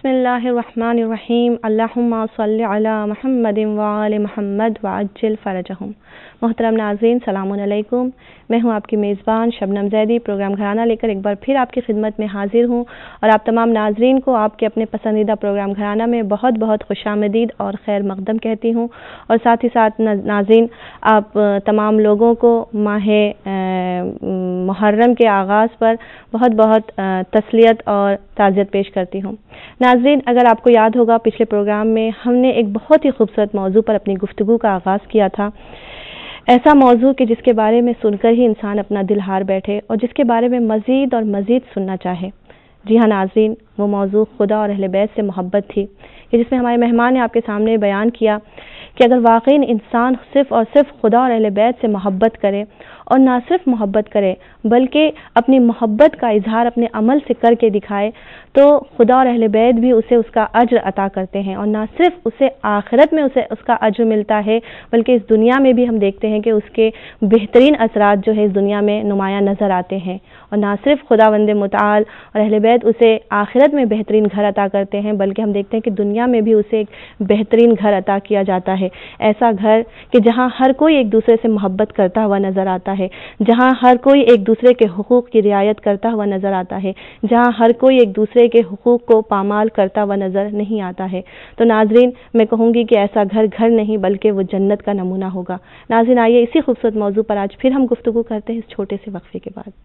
بسم الرحمن الرحیم اللہم صلی علی محمد وآل محمد وعجل فرجہم۔ محترم ناظرین سلام علیکم، میں ہوں آپ کی میزبان شبنم زیدی، پروگرام گھرانہ لے کر ایک بار پھر آپ کی خدمت میں حاضر ہوں، اور آپ تمام ناظرین کو آپ کے اپنے پسندیدہ پروگرام گھرانہ میں بہت بہت خوش آمدید اور خیر مقدم کہتی ہوں، اور ساتھ ہی ساتھ ناظرین آپ تمام لوگوں کو ماہ محرم کے آغاز پر بہت بہت تسلیت اور تعزیت پیش کرتی ہوں۔ ناظرین اگر آپ کو یاد ہوگا پچھلے پروگرام میں ہم نے ایک بہت ہی خوبصورت موضوع پر اپنی گفتگو کا آغاز کیا تھا، ایسا موضوع کہ جس کے بارے میں سن کر ہی انسان اپنا دل ہار بیٹھے اور جس کے بارے میں مزید اور مزید سننا چاہے۔ جی ہاں ناظرین، وہ موضوع خدا اور اہل بیت سے محبت تھی، کہ جس میں ہمارے مہمان نے آپ کے سامنے بیان کیا کہ اگر واقعی انسان صرف اور صرف خدا اور اہل بیت سے محبت کرے، اور نہ صرف محبت کرے بلکہ اپنی محبت کا اظہار اپنے عمل سے کر کے دکھائے، تو خدا اور اہل بیت بھی اسے اس کا اجر عطا کرتے ہیں، اور نہ صرف اسے آخرت میں اسے اس کا اجر ملتا ہے بلکہ اس دنیا میں بھی ہم دیکھتے ہیں کہ اس کے بہترین اثرات جو ہے اس دنیا میں نمایاں نظر آتے ہیں، اور نہ صرف خداوند متعال اور اہل بیت اسے آخرت میں بہترین گھر عطا کرتے ہیں بلکہ ہم دیکھتے ہیں کہ دنیا میں بھی اسے ایک بہترین گھر عطا کیا جاتا ہے، ایسا گھر کہ جہاں ہر کوئی ایک دوسرے سے محبت کرتا ہوا نظر آتا ہے، جہاں ہر کوئی ایک دوسرے کے حقوق کی رعایت کرتا ہوا نظر آتا ہے، جہاں ہر کوئی ایک دوسرے کے حقوق کو پامال کرتا ہوا نظر نہیں آتا ہے۔ تو ناظرین میں کہوں گی کہ ایسا گھر گھر نہیں بلکہ وہ جنت کا نمونہ ہوگا۔ ناظرین آئیے اسی خوبصورت موضوع پر آج پھر ہم گفتگو کرتے ہیں اس چھوٹے سے وقفے کے بعد۔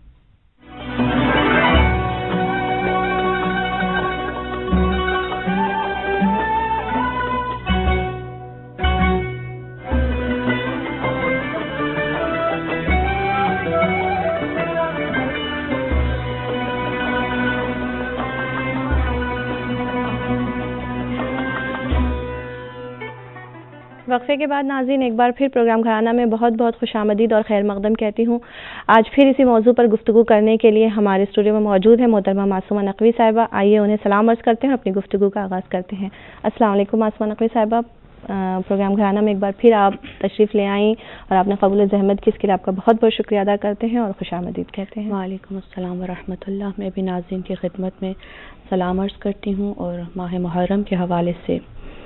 وقفے کے بعد ناظرین ایک بار پھر پروگرام گھرانہ میں بہت بہت خوش آمدید اور خیر مقدم کہتی ہوں۔ آج پھر اسی موضوع پر گفتگو کرنے کے لیے ہمارے اسٹوڈیو میں موجود ہیں محترمہ معصومہ نقوی صاحبہ۔ آئیے انہیں سلام عرض کرتے ہیں اور اپنی گفتگو کا آغاز کرتے ہیں۔ السلام علیکم معصومہ نقوی صاحبہ، پروگرام گھرانہ میں ایک بار پھر آپ تشریف لے آئیں اور آپ نے قبول زحمت کی، اس کے لیے آپ کا بہت بہت شکریہ ادا کرتے ہیں اور خوش آمدید کہتے ہیں۔ وعلیکم السلام ورحمۃ اللہ۔ میں بھی ناظرین کی خدمت میں سلام عرض کرتی ہوں، اور ماہ محرم کے حوالے سے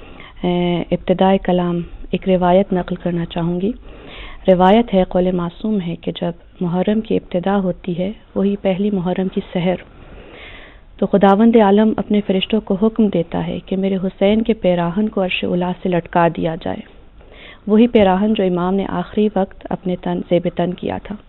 ابتدائے کلام ایک روایت نقل کرنا چاہوں گی۔ روایت ہے، قول معصوم ہے کہ جب محرم کی ابتدا ہوتی ہے، وہی پہلی محرم کی سحر، تو خداوند عالم اپنے فرشتوں کو حکم دیتا ہے کہ میرے حسین کے پیراہن کو عرش اولی سے لٹکا دیا جائے، وہی پیراہن جو امام نے آخری وقت اپنے تن زیب تن کیا تھا۔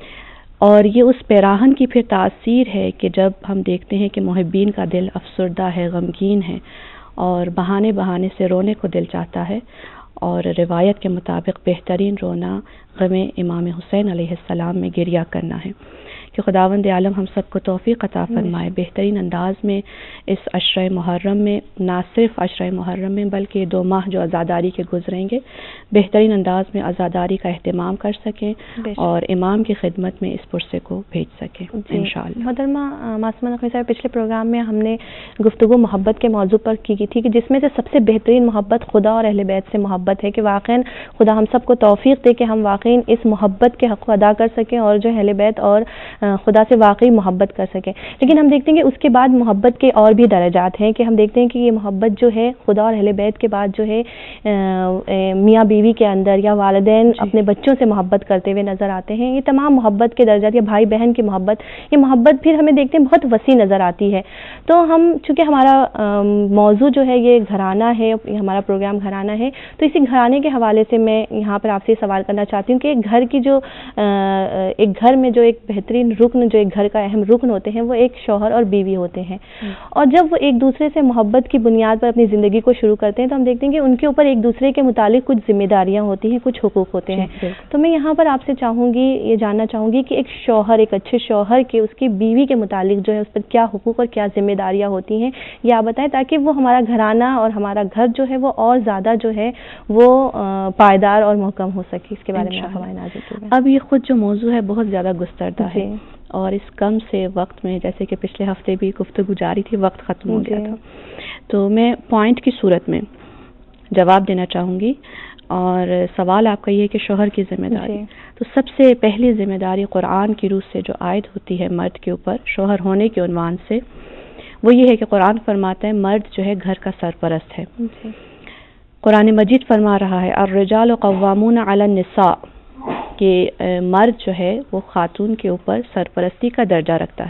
اور یہ اس پیراہن کی پھر تاثیر ہے کہ جب ہم دیکھتے ہیں کہ محبین کا دل افسردہ ہے، غمگین ہے، اور بہانے بہانے سے رونے کو دل چاہتا ہے، اور روایت کے مطابق بہترین رونا غم امام حسین علیہ السلام میں گریہ کرنا ہے، کہ خداوند عالم ہم سب کو توفیق عطا فرمائے بہترین انداز میں اس عشرہ محرم میں، نہ صرف عشرہ محرم میں بلکہ 2 ماہ جو عزاداری کے گزریں گے، بہترین انداز میں عزاداری کا اہتمام کر سکیں اور امام کی خدمت میں اس پرسے کو بھیج سکیں انشاءاللہ۔ محترمہ معصومہ نقوی صاحب، پچھلے پروگرام میں ہم نے گفتگو محبت کے موضوع پر کی تھی کہ جس میں سے سب سے بہترین محبت خدا اور اہل بیت سے محبت ہے، کہ واقعاً خدا ہم سب کو توفیق دے کہ ہم واقعاً اس محبت کے حق کو ادا کر سکیں اور جو اہل بیت اور خدا سے واقعی محبت کر سکیں۔ لیکن ہم دیکھتے ہیں کہ اس کے بعد محبت کے اور بھی درجات ہیں، کہ ہم دیکھتے ہیں کہ یہ محبت جو ہے خدا اور اہل بیت کے بعد جو ہے میاں بیوی کے اندر یا والدین اپنے بچوں سے محبت کرتے ہوئے نظر آتے ہیں۔ یہ تمام محبت کے درجات، یا بھائی بہن کی محبت، یہ محبت پھر ہمیں دیکھتے ہیں بہت وسیع نظر آتی ہے۔ تو ہم چونکہ ہمارا موضوع جو ہے یہ گھرانہ ہے، ہمارا پروگرام گھرانہ ہے، تو اسی گھرانے کے حوالے سے میں یہاں پر آپ سے سوال کرنا چاہتی ہوں کہ ایک گھر کی جو ایک گھر میں جو ایک بہترین رکن، جو ایک گھر کا اہم رکن ہوتے ہیں، وہ ایک شوہر اور بیوی ہوتے ہیں، اور جب وہ ایک دوسرے سے محبت کی بنیاد پر اپنی زندگی کو شروع کرتے ہیں تو ہم دیکھتے ہیں کہ ان کے اوپر ایک دوسرے کے متعلق کچھ ذمہ داریاں ہوتی ہیں، کچھ حقوق ہوتے ہیں۔ تو میں یہاں پر آپ سے چاہوں گی، یہ جاننا چاہوں گی کہ ایک شوہر، ایک اچھے شوہر کے اس کی بیوی کے متعلق جو ہے اس پر کیا حقوق اور کیا ذمہ داریاں ہوتی ہیں، یہ آپ بتائیں تاکہ وہ ہمارا گھرانہ اور ہمارا گھر جو ہے وہ اور زیادہ جو ہے وہ پائیدار اور محکم ہو سکے۔ اس کے بارے میں ہمارے ناظرین کو اب یہ خود جو موضوع ہے بہت زیادہ گستردہ ہے، اور اس کم سے وقت میں، جیسے کہ پچھلے ہفتے بھی گفتگو جاری تھی، وقت ختم ہو گیا تھا، تو میں پوائنٹ کی صورت میں جواب دینا چاہوں گی۔ اور سوال آپ کا یہ کہ شوہر کی ذمہ داری، تو سب سے پہلی ذمہ داری قرآن کی روح سے جو عائد ہوتی ہے مرد کے اوپر شوہر ہونے کے عنوان سے، وہ یہ ہے کہ قرآن فرماتا ہے مرد جو ہے گھر کا سرپرست ہے. قرآن مجید فرما رہا ہے الرجال قوامون علی النساء کہ مرد جو ہے وہ خاتون کے اوپر سرپرستی کا درجہ رکھتا ہے.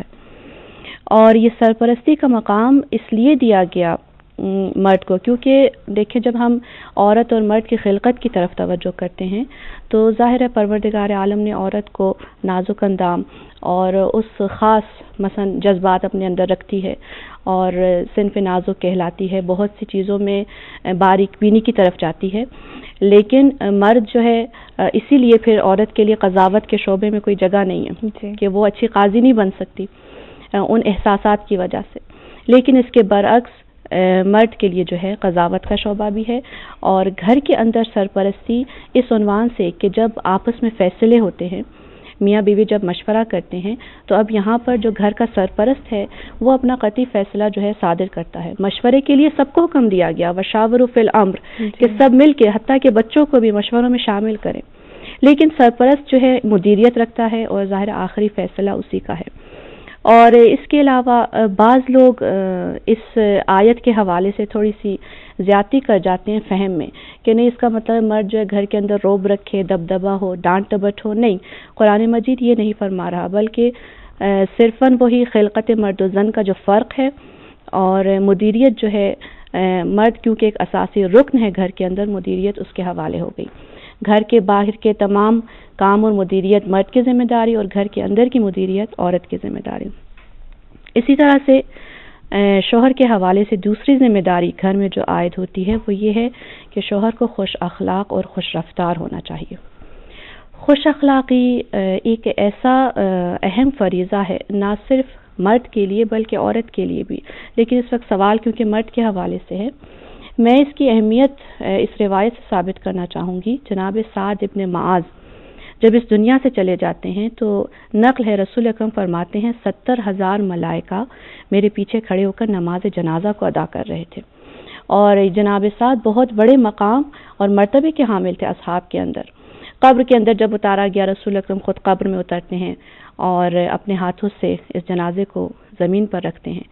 اور یہ سرپرستی کا مقام اس لیے دیا گیا مرد کو کیونکہ دیکھیں جب ہم عورت اور مرد کی خلقت کی طرف توجہ کرتے ہیں تو ظاہر ہے پروردگار عالم نے عورت کو نازک اندام اور اس خاص مثلا جذبات اپنے اندر رکھتی ہے اور صنف نازک کہلاتی ہے، بہت سی چیزوں میں باریک بینی کی طرف جاتی ہے. لیکن مرد جو ہے اسی لیے پھر عورت کے لیے قضاوت کے شعبے میں کوئی جگہ نہیں ہے کہ وہ اچھی قاضی نہیں بن سکتی ان احساسات کی وجہ سے. لیکن اس کے برعکس مرد کے لیے جو ہے قضاوت کا شعبہ بھی ہے اور گھر کے اندر سرپرستی اس عنوان سے کہ جب آپس میں فیصلے ہوتے ہیں، میاں بیوی جب مشورہ کرتے ہیں تو اب یہاں پر جو گھر کا سرپرست ہے وہ اپنا قطعی فیصلہ جو ہے صادر کرتا ہے. مشورے کے لیے سب کو حکم دیا گیا وشاوروا فی الامر کہ سب مل کے حتیٰ کہ بچوں کو بھی مشوروں میں شامل کریں. لیکن سرپرست جو ہے مدیریت رکھتا ہے اور ظاہر آخری فیصلہ اسی کا ہے. اور اس کے علاوہ بعض لوگ اس آیت کے حوالے سے تھوڑی سی زیادتی کر جاتے ہیں فہم میں کہ نہیں اس کا مطلب مرد جو ہے گھر کے اندر روب رکھے، دبدبا ہو، ڈانٹ ٹبٹ ہو. نہیں، قرآن مجید یہ نہیں فرما رہا بلکہ صرفاً وہی خلقت مرد و زن کا جو فرق ہے اور مدیریت جو ہے مرد کیونکہ ایک اساسی رکن ہے گھر کے اندر، مدیریت اس کے حوالے ہو گئی. گھر کے باہر کے تمام کام اور مدیریت مرد کی ذمہ داری اور گھر کے اندر کی مدیریت عورت کی ذمہ داری. اسی طرح سے شوہر کے حوالے سے دوسری ذمہ داری گھر میں جو عائد ہوتی ہے وہ یہ ہے کہ شوہر کو خوش اخلاق اور خوش رفتار ہونا چاہیے. خوش اخلاقی ایک ایسا اہم فریضہ ہے نہ صرف مرد کے لیے بلکہ عورت کے لیے بھی. لیکن اس وقت سوال کیونکہ مرد کے حوالے سے ہے، میں اس کی اہمیت اس روایت سے ثابت کرنا چاہوں گی. جناب سعد ابن معاذ جب اس دنیا سے چلے جاتے ہیں تو نقل ہے رسول اکرم فرماتے ہیں 70,000 ملائکہ میرے پیچھے کھڑے ہو کر نماز جنازہ کو ادا کر رہے تھے. اور جناب سعد بہت بڑے مقام اور مرتبے کے حامل تھے اصحاب کے اندر. قبر کے اندر جب اتارا گیا رسول اکرم خود قبر میں اترتے ہیں اور اپنے ہاتھوں سے اس جنازے کو زمین پر رکھتے ہیں.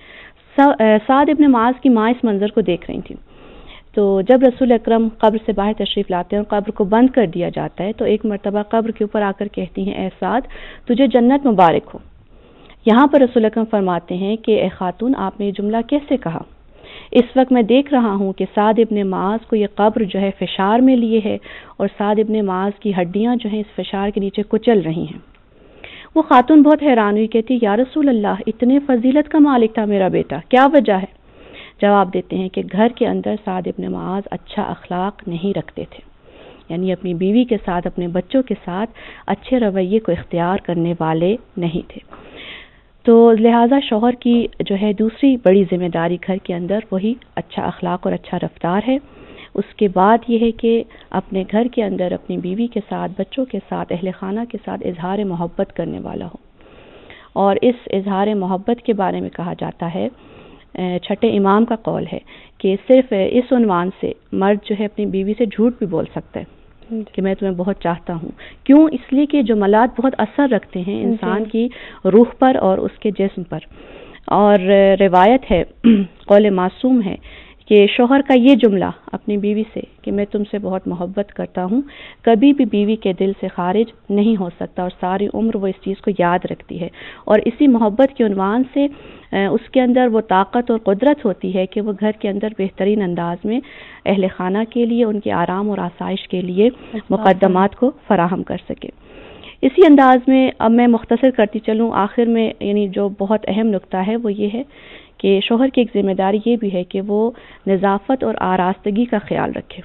سعد ابن معاذ کی ماں اس منظر کو دیکھ رہی تھی. تو جب رسول اکرم قبر سے باہر تشریف لاتے ہیں اور قبر کو بند کر دیا جاتا ہے تو ایک مرتبہ قبر کے اوپر آ کر کہتی ہیں اے سعد تجھے جنت مبارک ہو. یہاں پر رسول اکرم فرماتے ہیں کہ اے خاتون آپ نے یہ جملہ کیسے کہا؟ اس وقت میں دیکھ رہا ہوں کہ سعد ابن معاذ کو یہ قبر جو ہے فشار میں لیے ہے اور سعد ابن معاذ کی ہڈیاں جو ہیں اس فشار کے نیچے کچل رہی ہیں. وہ خاتون بہت حیران ہوئی، کہتی یا رسول اللہ اتنے فضیلت کا مالک تھا میرا بیٹا، کیا وجہ ہے؟ جواب دیتے ہیں کہ گھر کے اندر سعد ابن معاذ اچھا اخلاق نہیں رکھتے تھے، یعنی اپنی بیوی کے ساتھ اپنے بچوں کے ساتھ اچھے رویے کو اختیار کرنے والے نہیں تھے. تو لہٰذا شوہر کی جو ہے دوسری بڑی ذمہ داری گھر کے اندر وہی اچھا اخلاق اور اچھا رفتار ہے. اس کے بعد یہ ہے کہ اپنے گھر کے اندر اپنی بیوی کے ساتھ، بچوں کے ساتھ، اہل خانہ کے ساتھ اظہار محبت کرنے والا ہو. اور اس اظہار محبت کے بارے میں کہا جاتا ہے، چھٹے امام کا قول ہے کہ صرف اس عنوان سے مرد جو ہے اپنی بیوی سے جھوٹ بھی بول سکتا ہے کہ میں تمہیں بہت چاہتا ہوں. کیوں؟ اس لیے کہ جملات بہت اثر رکھتے ہیں انسان کی روح پر اور اس کے جسم پر. اور روایت ہے، قول معصوم ہے کہ شوہر کا یہ جملہ اپنی بیوی سے کہ میں تم سے بہت محبت کرتا ہوں کبھی بھی بیوی کے دل سے خارج نہیں ہو سکتا اور ساری عمر وہ اس چیز کو یاد رکھتی ہے. اور اسی محبت کے عنوان سے اس کے اندر وہ طاقت اور قدرت ہوتی ہے کہ وہ گھر کے اندر بہترین انداز میں اہل خانہ کے لیے ان کے آرام اور آسائش کے لیے مقدمات کو فراہم کر سکے. اسی انداز میں اب میں مختصر کرتی چلوں آخر میں، یعنی جو بہت اہم نکتہ ہے وہ یہ ہے کہ شوہر کی ایک ذمہ داری یہ بھی ہے کہ وہ نظافت اور آراستگی کا خیال رکھے.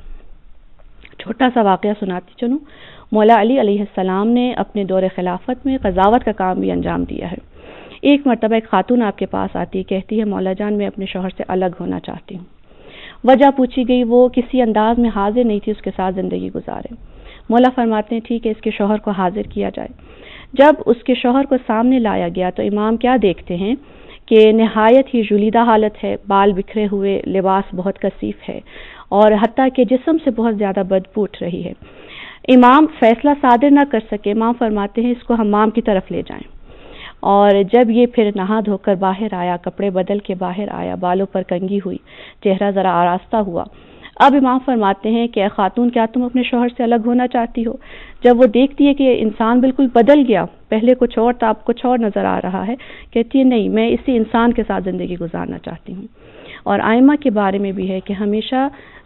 چھوٹا سا واقعہ سناتی چلوں. مولا علی علیہ السلام نے اپنے دور خلافت میں قضاوت کا کام بھی انجام دیا ہے. ایک مرتبہ ایک خاتون آپ کے پاس آتی، کہتی ہے مولا جان میں اپنے شوہر سے الگ ہونا چاہتی ہوں. وجہ پوچھی گئی، وہ کسی انداز میں حاضر نہیں تھی اس کے ساتھ زندگی گزارے. مولا فرماتے ہیں ٹھیک ہے اس کے شوہر کو حاضر کیا جائے. جب اس کے شوہر کو سامنے لایا گیا تو امام کیا دیکھتے ہیں کہ نہایت ہی ژولیدہ حالت ہے، بال بکھرے ہوئے، لباس بہت کثیف ہے اور حتیٰ کہ جسم سے بہت زیادہ بدبو اٹھ رہی ہے. امام فیصلہ صادر نہ کر سکے. امام فرماتے ہیں اس کو حمام کی طرف لے جائیں. اور جب یہ پھر نہا دھو کر باہر آیا، کپڑے بدل کے باہر آیا، بالوں پر کنگھی ہوئی، چہرہ ذرا آراستہ ہوا، اب امام فرماتے ہیں کہ اے خاتون، کیا تم اپنے شوہر سے الگ ہونا چاہتی ہو؟ جب وہ دیکھتی ہے کہ انسان بالکل بدل گیا، پہلے کچھ اور تھا اب کچھ اور نظر آ رہا ہے، کہتی ہے نہیں، میں اسی انسان کے ساتھ زندگی گزارنا چاہتی ہوں۔ اور آئمہ کے بارے میں بھی ہے کہ ہمیشہ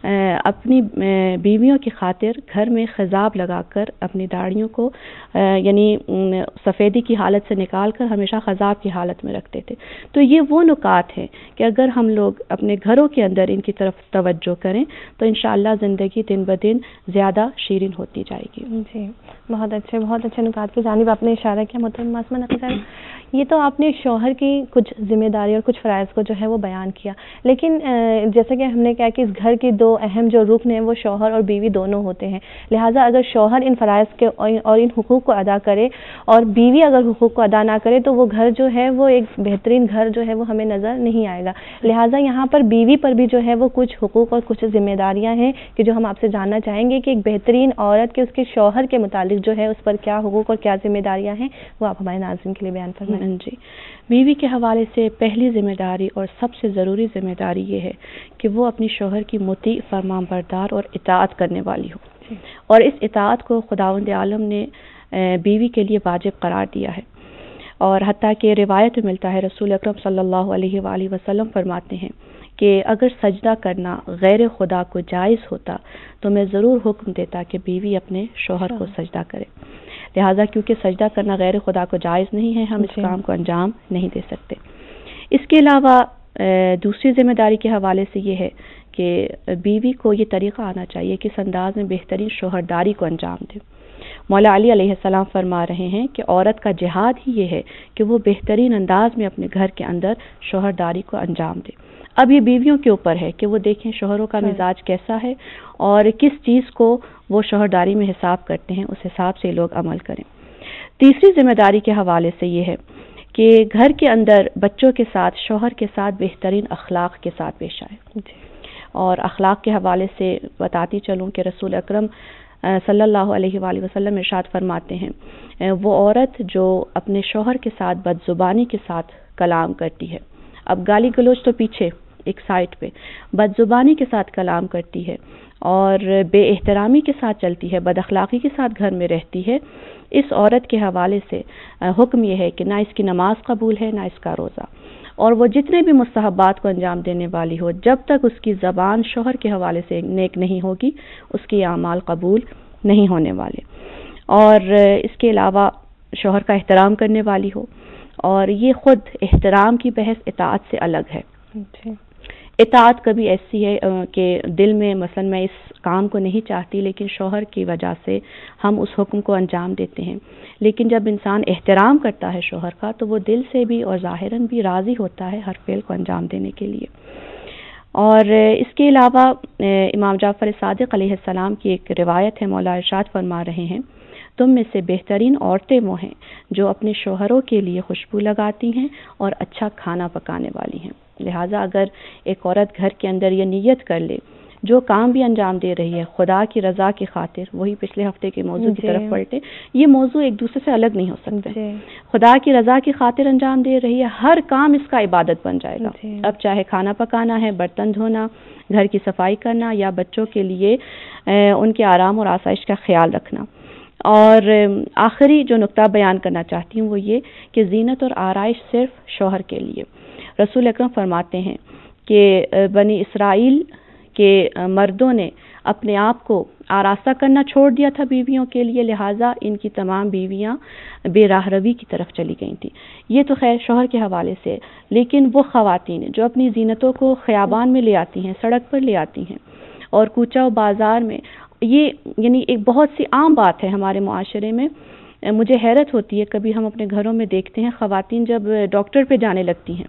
اپنی بیویوں کی خاطر گھر میں خضاب لگا کر اپنی داڑھیوں کو یعنی سفیدی کی حالت سے نکال کر ہمیشہ خضاب کی حالت میں رکھتے تھے۔ تو یہ وہ نکات ہیں کہ اگر ہم لوگ اپنے گھروں کے اندر ان کی طرف توجہ کریں تو انشاءاللہ زندگی دن بدن زیادہ شیرین ہوتی جائے گی۔ جی، بہت اچھے نکات کی جانب آپ نے اشارہ کیا محترمہ آسمہ نقوی صاحب۔ یہ تو آپ نے شوہر کی کچھ ذمہ داری اور کچھ فرائض کو جو ہے وہ بیان کیا، لیکن جیسا کہ ہم نے کہا کہ اس گھر کے دو اہم جو رکن ہیں وہ شوہر اور بیوی دونوں ہوتے ہیں، لہٰذا اگر شوہر ان فرائض کے اور ان حقوق کو ادا کرے اور بیوی اگر حقوق کو ادا نہ کرے تو وہ گھر جو ہے وہ ایک بہترین گھر جو ہے وہ ہمیں نظر نہیں آئے گا۔ لہٰذا یہاں پر بیوی پر بھی جو ہے وہ کچھ حقوق اور کچھ ذمہ داریاں ہیں کہ جو ہم آپ سے جاننا چاہیں گے کہ ایک بہترین عورت کے اس کے شوہر کے متعلق جو ہے اس پر کیا حقوق اور کیا ذمہ داریاں ہیں، وہ آپ ہمارے ناظرین کے لیے بیان فرمائیں۔ جی، بیوی کے حوالے سے پہلی ذمہ داری اور سب سے ضروری ذمہ داری یہ ہے کہ وہ اپنی شوہر کی مطیع، فرمان بردار اور اطاعت کرنے والی ہو، اور اس اطاعت کو خداوند عالم نے بیوی کے لیے واجب قرار دیا ہے، اور حتیٰ کہ روایت میں ملتا ہے رسول اکرم صلی اللہ علیہ وآلہ وسلم فرماتے ہیں کہ اگر سجدہ کرنا غیر خدا کو جائز ہوتا تو میں ضرور حکم دیتا کہ بیوی اپنے شوہر کو سجدہ کرے، لہٰذا کیونکہ سجدہ کرنا غیر خدا کو جائز نہیں ہے، ہم اس کام کو انجام نہیں دے سکتے۔ اس کے علاوہ دوسری ذمہ داری کے حوالے سے یہ ہے کہ بیوی کو یہ طریقہ آنا چاہیے کہ اس انداز میں بہترین شوہرداری کو انجام دے۔ مولا علی علیہ السلام فرما رہے ہیں کہ عورت کا جہاد ہی یہ ہے کہ وہ بہترین انداز میں اپنے گھر کے اندر شوہرداری کو انجام دے۔ اب یہ بیویوں کے اوپر ہے کہ وہ دیکھیں شوہروں کا مزاج کیسا ہے اور کس چیز کو وہ شوہرداری میں حساب کرتے ہیں، اس حساب سے لوگ عمل کریں۔ تیسری ذمہ داری کے حوالے سے یہ ہے کہ گھر کے اندر بچوں کے ساتھ، شوہر کے ساتھ بہترین اخلاق کے ساتھ پیش آئے۔ اور اخلاق کے حوالے سے بتاتی چلوں کہ رسول اکرم صلی اللہ علیہ وآلہ وسلم ارشاد فرماتے ہیں وہ عورت جو اپنے شوہر کے ساتھ بد زبانی کے ساتھ کلام کرتی ہے، اب گالی گلوچ تو پیچھے ایک سائٹ پہ، بد زبانی کے ساتھ کلام کرتی ہے اور بے احترامی کے ساتھ چلتی ہے، بد اخلاقی کے ساتھ گھر میں رہتی ہے، اس عورت کے حوالے سے حکم یہ ہے کہ نہ اس کی نماز قبول ہے نہ اس کا روزہ، اور وہ جتنے بھی مستحبات کو انجام دینے والی ہو، جب تک اس کی زبان شوہر کے حوالے سے نیک نہیں ہوگی اس کے اعمال قبول نہیں ہونے والے۔ اور اس کے علاوہ شوہر کا احترام کرنے والی ہو، اور یہ خود احترام کی بحث اطاعت سے الگ ہے۔ اطاعت کبھی ایسی ہے کہ دل میں مثلا میں اس کام کو نہیں چاہتی لیکن شوہر کی وجہ سے ہم اس حکم کو انجام دیتے ہیں، لیکن جب انسان احترام کرتا ہے شوہر کا تو وہ دل سے بھی اور ظاہراً بھی راضی ہوتا ہے ہر فعل کو انجام دینے کے لیے۔ اور اس کے علاوہ امام جعفر صادق علیہ السلام کی ایک روایت ہے، مولا ارشاد فرما رہے ہیں تم میں سے بہترین عورتیں وہ ہیں جو اپنے شوہروں کے لیے خوشبو لگاتی ہیں اور اچھا کھانا پکانے والی ہیں۔ لہٰذا اگر ایک عورت گھر کے اندر یہ نیت کر لے، جو کام بھی انجام دے رہی ہے خدا کی رضا کی خاطر، وہی پچھلے ہفتے کے موضوع کی طرف پلٹے، یہ موضوع ایک دوسرے سے الگ نہیں ہو سکتے، خدا کی رضا کی خاطر انجام دے رہی ہے، ہر کام اس کا عبادت بن جائے گا، اب چاہے کھانا پکانا ہے، برتن دھونا، گھر کی صفائی کرنا، یا بچوں کے لیے ان کے آرام اور آسائش کا خیال رکھنا۔ اور آخری جو نقطہ بیان کرنا چاہتی ہوں وہ یہ کہ زینت اور آرائش صرف شوہر کے لیے۔ رسول اکرم فرماتے ہیں کہ بنی اسرائیل کے مردوں نے اپنے آپ کو آراستہ کرنا چھوڑ دیا تھا بیویوں کے لیے، لہٰذا ان کی تمام بیویاں بے راہ روی کی طرف چلی گئی تھیں۔ یہ تو خیر شوہر کے حوالے سے، لیکن وہ خواتین جو اپنی زینتوں کو خیابان میں لے آتی ہیں، سڑک پر لے آتی ہیں اور کوچہ و بازار میں، یہ یعنی ایک بہت سی عام بات ہے ہمارے معاشرے میں۔ مجھے حیرت ہوتی ہے، کبھی ہم اپنے گھروں میں دیکھتے ہیں خواتین جب ڈاکٹر پہ جانے لگتی ہیں،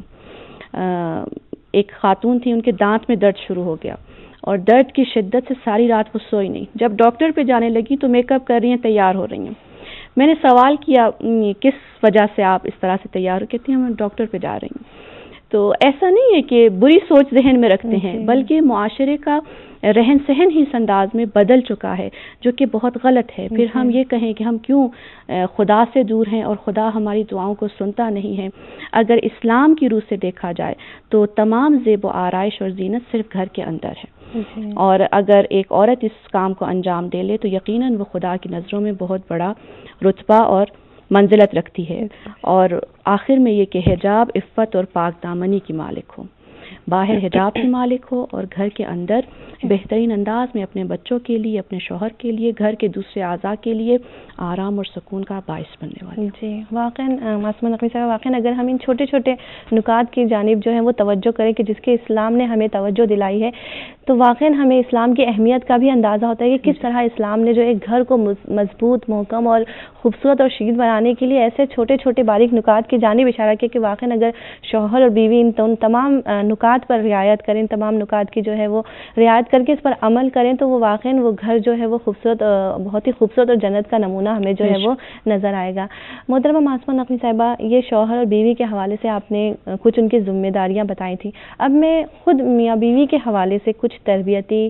ایک خاتون تھی، ان کے دانت میں درد شروع ہو گیا اور درد کی شدت سے ساری رات وہ سوئی نہیں، جب ڈاکٹر پہ جانے لگی تو میک اپ کر رہی ہیں، تیار ہو رہی ہیں۔ میں نے سوال کیا کس وجہ سے آپ اس طرح سے تیار ہو؟ کہتی ہیں میں ڈاکٹر پہ جا رہی ہوں۔ تو ایسا نہیں ہے کہ بری سوچ ذہن میں رکھتے ہیں، بلکہ معاشرے کا رہن سہن ہی اس انداز میں بدل چکا ہے جو کہ بہت غلط ہے۔ پھر ہم یہ کہیں کہ ہم کیوں خدا سے دور ہیں اور خدا ہماری دعاؤں کو سنتا نہیں ہے۔ اگر اسلام کی روح سے دیکھا جائے تو تمام زیب و آرائش اور زینت صرف گھر کے اندر ہے، اور اگر ایک عورت اس کام کو انجام دے لے تو یقیناً وہ خدا کی نظروں میں بہت بڑا رتبہ اور منزلت رکھتی ہے، اور آخر میں یہ کہ حجاب عفت اور پاک دامنی کی مالک ہو، باہر حجاب کی مالک ہو اور گھر کے اندر بہترین انداز میں اپنے بچوں کے لیے، اپنے شوہر کے لیے، گھر کے دوسرے اعضاء کے لیے آرام اور سکون کا باعث بننے والی۔ جی واقعاً معصومہ نقوی صاحبہ، واقعاً اگر ہم ان چھوٹے چھوٹے نکات کی جانب جو ہے وہ توجہ کریں کہ جس کے اسلام نے ہمیں توجہ دلائی ہے، تو واقعاً ہمیں اسلام کی اہمیت کا بھی اندازہ ہوتا ہے کہ کس طرح اسلام نے جو ایک گھر کو مضبوط، محکم اور خوبصورت اور شیرین بنانے کے لیے ایسے چھوٹے چھوٹے باریک نکات کی جانب اشارہ کیا کہ واقعاً اگر شوہر اور بیوی ان تمام نکات پر رعایت کریں، تمام نکات کی جو ہے وہ رعایت کر کے اس پر عمل کریں، تو وہ واقعاً وہ گھر جو ہے وہ خوبصورت، بہت ہی خوبصورت اور جنت کا نمونہ ہمیں جو ہے وہ نظر آئے گا۔ محترمہ معصومہ نقوی صاحبہ، یہ شوہر اور بیوی کے حوالے سے آپ نے کچھ ان کی ذمہ داریاں بتائی تھیں، اب میں خود میاں بیوی کے حوالے سے کچھ تربیتی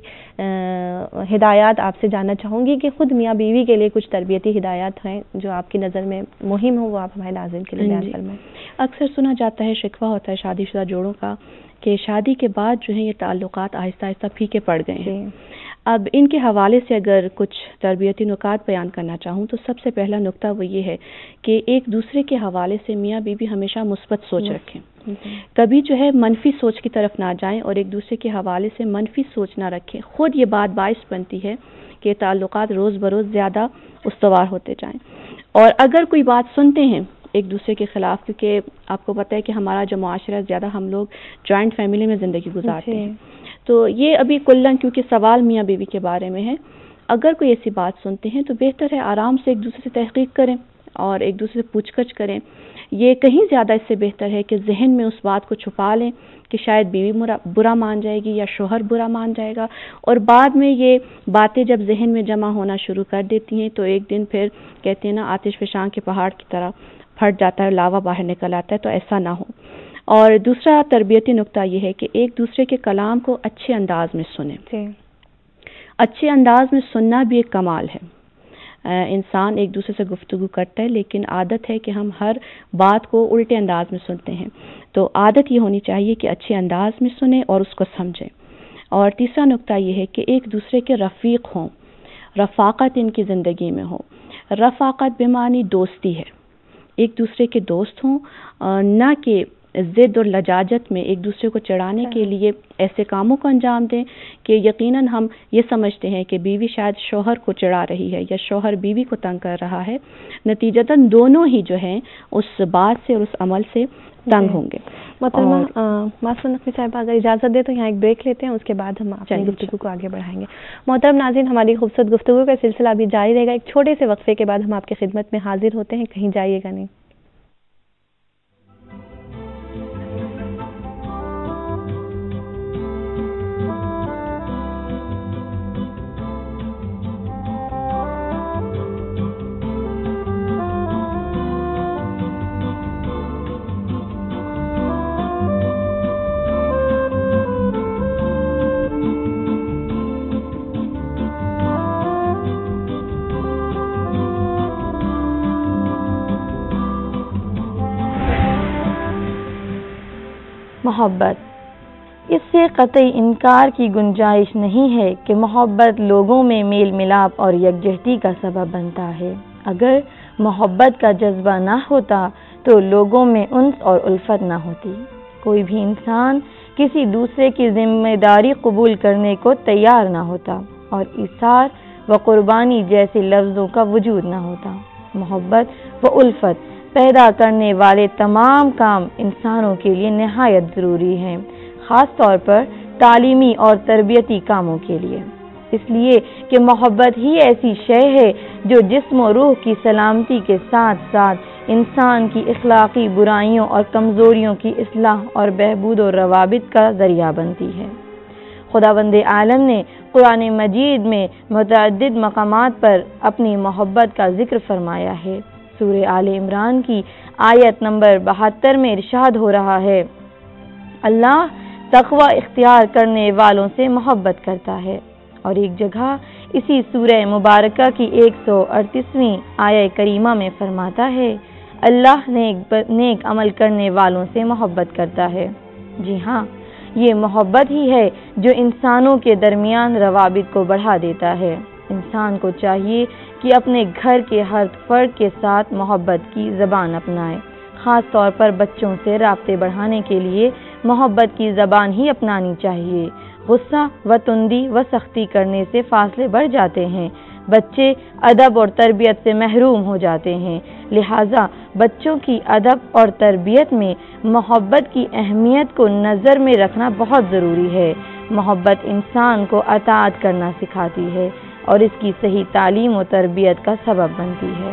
ہدایات آپ سے جاننا چاہوں گی کہ خود میاں بیوی کے لیے کچھ تربیتی ہدایات ہیں جو آپ کی نظر میں مہم ہو، وہ آپ ہمارے ناظرین کے لیے بیان فرمائیں۔ اکثر سنا جاتا ہے، شکوہ ہوتا ہے شادی شدہ جوڑوں کا کہ شادی کے بعد جو ہے یہ تعلقات آہستہ آہستہ پھیکے پڑ گئے ہیں۔ اب ان کے حوالے سے اگر کچھ تربیتی نکات بیان کرنا چاہوں تو سب سے پہلا نقطہ وہ یہ ہے کہ ایک دوسرے کے حوالے سے میاں بیوی ہمیشہ مثبت سوچ رکھیں، کبھی جو ہے منفی سوچ کی طرف نہ جائیں اور ایک دوسرے کے حوالے سے منفی سوچ نہ رکھیں۔ خود یہ بات باعث بنتی ہے کہ تعلقات روز بروز زیادہ استوار ہوتے جائیں، اور اگر کوئی بات سنتے ہیں ایک دوسرے کے خلاف، کیونکہ آپ کو پتہ ہے کہ ہمارا جو معاشرہ زیادہ ہم لوگ جوائنٹ فیملی میں زندگی گزارتے ہیں، تو یہ ابھی کلن کیونکہ سوال میاں بیوی کے بارے میں ہے، اگر کوئی ایسی بات سنتے ہیں تو بہتر ہے آرام سے ایک دوسرے سے تحقیق کریں اور ایک دوسرے سے پوچھ گچھ کریں۔ یہ کہیں زیادہ اس سے بہتر ہے کہ ذہن میں اس بات کو چھپا لیں کہ شاید بیوی برا مان جائے گی یا شوہر برا مان جائے گا، اور بعد میں یہ باتیں جب ذہن میں جمع ہونا شروع کر دیتی ہیں تو ایک دن پھر کہتے ہیں نا آتش فشاں کے پہاڑ کی طرح پھٹ جاتا ہے، لاوا باہر نکل آتا ہے، تو ایسا نہ ہو۔ اور دوسرا تربیتی نقطہ یہ ہے کہ ایک دوسرے کے کلام کو اچھے انداز میں سنیں۔ اچھے انداز میں سننا بھی ایک کمال ہے۔ انسان ایک دوسرے سے گفتگو کرتا ہے لیکن عادت ہے کہ ہم ہر بات کو الٹے انداز میں سنتے ہیں، تو عادت یہ ہونی چاہیے کہ اچھے انداز میں سنیں اور اس کو سمجھیں۔ اور تیسرا نقطہ یہ ہے کہ ایک دوسرے کے رفیق ہوں، رفاقت ان کی زندگی میں ہو۔ رفاقت بمعنی دوستی ہے، ایک دوسرے کے دوست ہوں، نہ کہ ضد اور لجاجت میں ایک دوسرے کو چڑھانے کے لیے ایسے کاموں کو انجام دیں کہ یقیناً ہم یہ سمجھتے ہیں کہ بیوی شاید شوہر کو چڑھا رہی ہے یا شوہر بیوی کو تنگ کر رہا ہے، نتیجتاً دونوں ہی جو ہیں اس بات سے اور اس عمل سے تنگ ہوں گے۔ محترمہ معصومہ نقوی صاحبہ، اگر اجازت دے تو یہاں ایک بریک لیتے ہیں، اس کے بعد ہم اپنی گفتگو کو آگے بڑھائیں گے۔ محترم ناظرین، ہماری خوبصورت گفتگو کا سلسلہ ابھی جاری رہے گا، ایک چھوٹے سے وقفے کے بعد ہم آپ کی خدمت میں حاضر ہوتے ہیں، کہیں جائیے گا نہیں۔ محبت، اس سے قطعی انکار کی گنجائش نہیں ہے کہ محبت لوگوں میں میل ملاپ اور یکجہتی کا سبب بنتا ہے۔ اگر محبت کا جذبہ نہ ہوتا تو لوگوں میں انس اور الفت نہ ہوتی، کوئی بھی انسان کسی دوسرے کی ذمہ داری قبول کرنے کو تیار نہ ہوتا اور ایثار و قربانی جیسے لفظوں کا وجود نہ ہوتا۔ محبت و الفت پیدا کرنے والے تمام کام انسانوں کے لیے نہایت ضروری ہیں، خاص طور پر تعلیمی اور تربیتی کاموں کے لیے، اس لیے کہ محبت ہی ایسی شے ہے جو جسم و روح کی سلامتی کے ساتھ ساتھ انسان کی اخلاقی برائیوں اور کمزوریوں کی اصلاح اور بہبود و روابط کا ذریعہ بنتی ہے۔ خداوند عالم نے قرآن مجید میں متعدد مقامات پر اپنی محبت کا ذکر فرمایا ہے۔ سورہ آل عمران کی آیت نمبر 72 میں ارشاد ہو رہا ہے، اللہ تقوی اختیار کرنے والوں سے محبت کرتا ہے۔ اور ایک جگہ اسی سورہ مبارکہ کی 138ویں آیہ کریمہ میں فرماتا ہے، اللہ نیک عمل کرنے والوں سے محبت کرتا ہے۔ جی ہاں، یہ محبت ہی ہے جو انسانوں کے درمیان روابط کو بڑھا دیتا ہے۔ انسان کو چاہیے کہ اپنے گھر کے ہر فرد کے ساتھ محبت کی زبان اپنائے، خاص طور پر بچوں سے رابطے بڑھانے کے لیے محبت کی زبان ہی اپنانی چاہیے۔ غصہ و تندی و سختی کرنے سے فاصلے بڑھ جاتے ہیں، بچے ادب اور تربیت سے محروم ہو جاتے ہیں۔ لہٰذا بچوں کی ادب اور تربیت میں محبت کی اہمیت کو نظر میں رکھنا بہت ضروری ہے۔ محبت انسان کو اطاعت کرنا سکھاتی ہے اور اس کی صحیح تعلیم و تربیت کا سبب بنتی ہے۔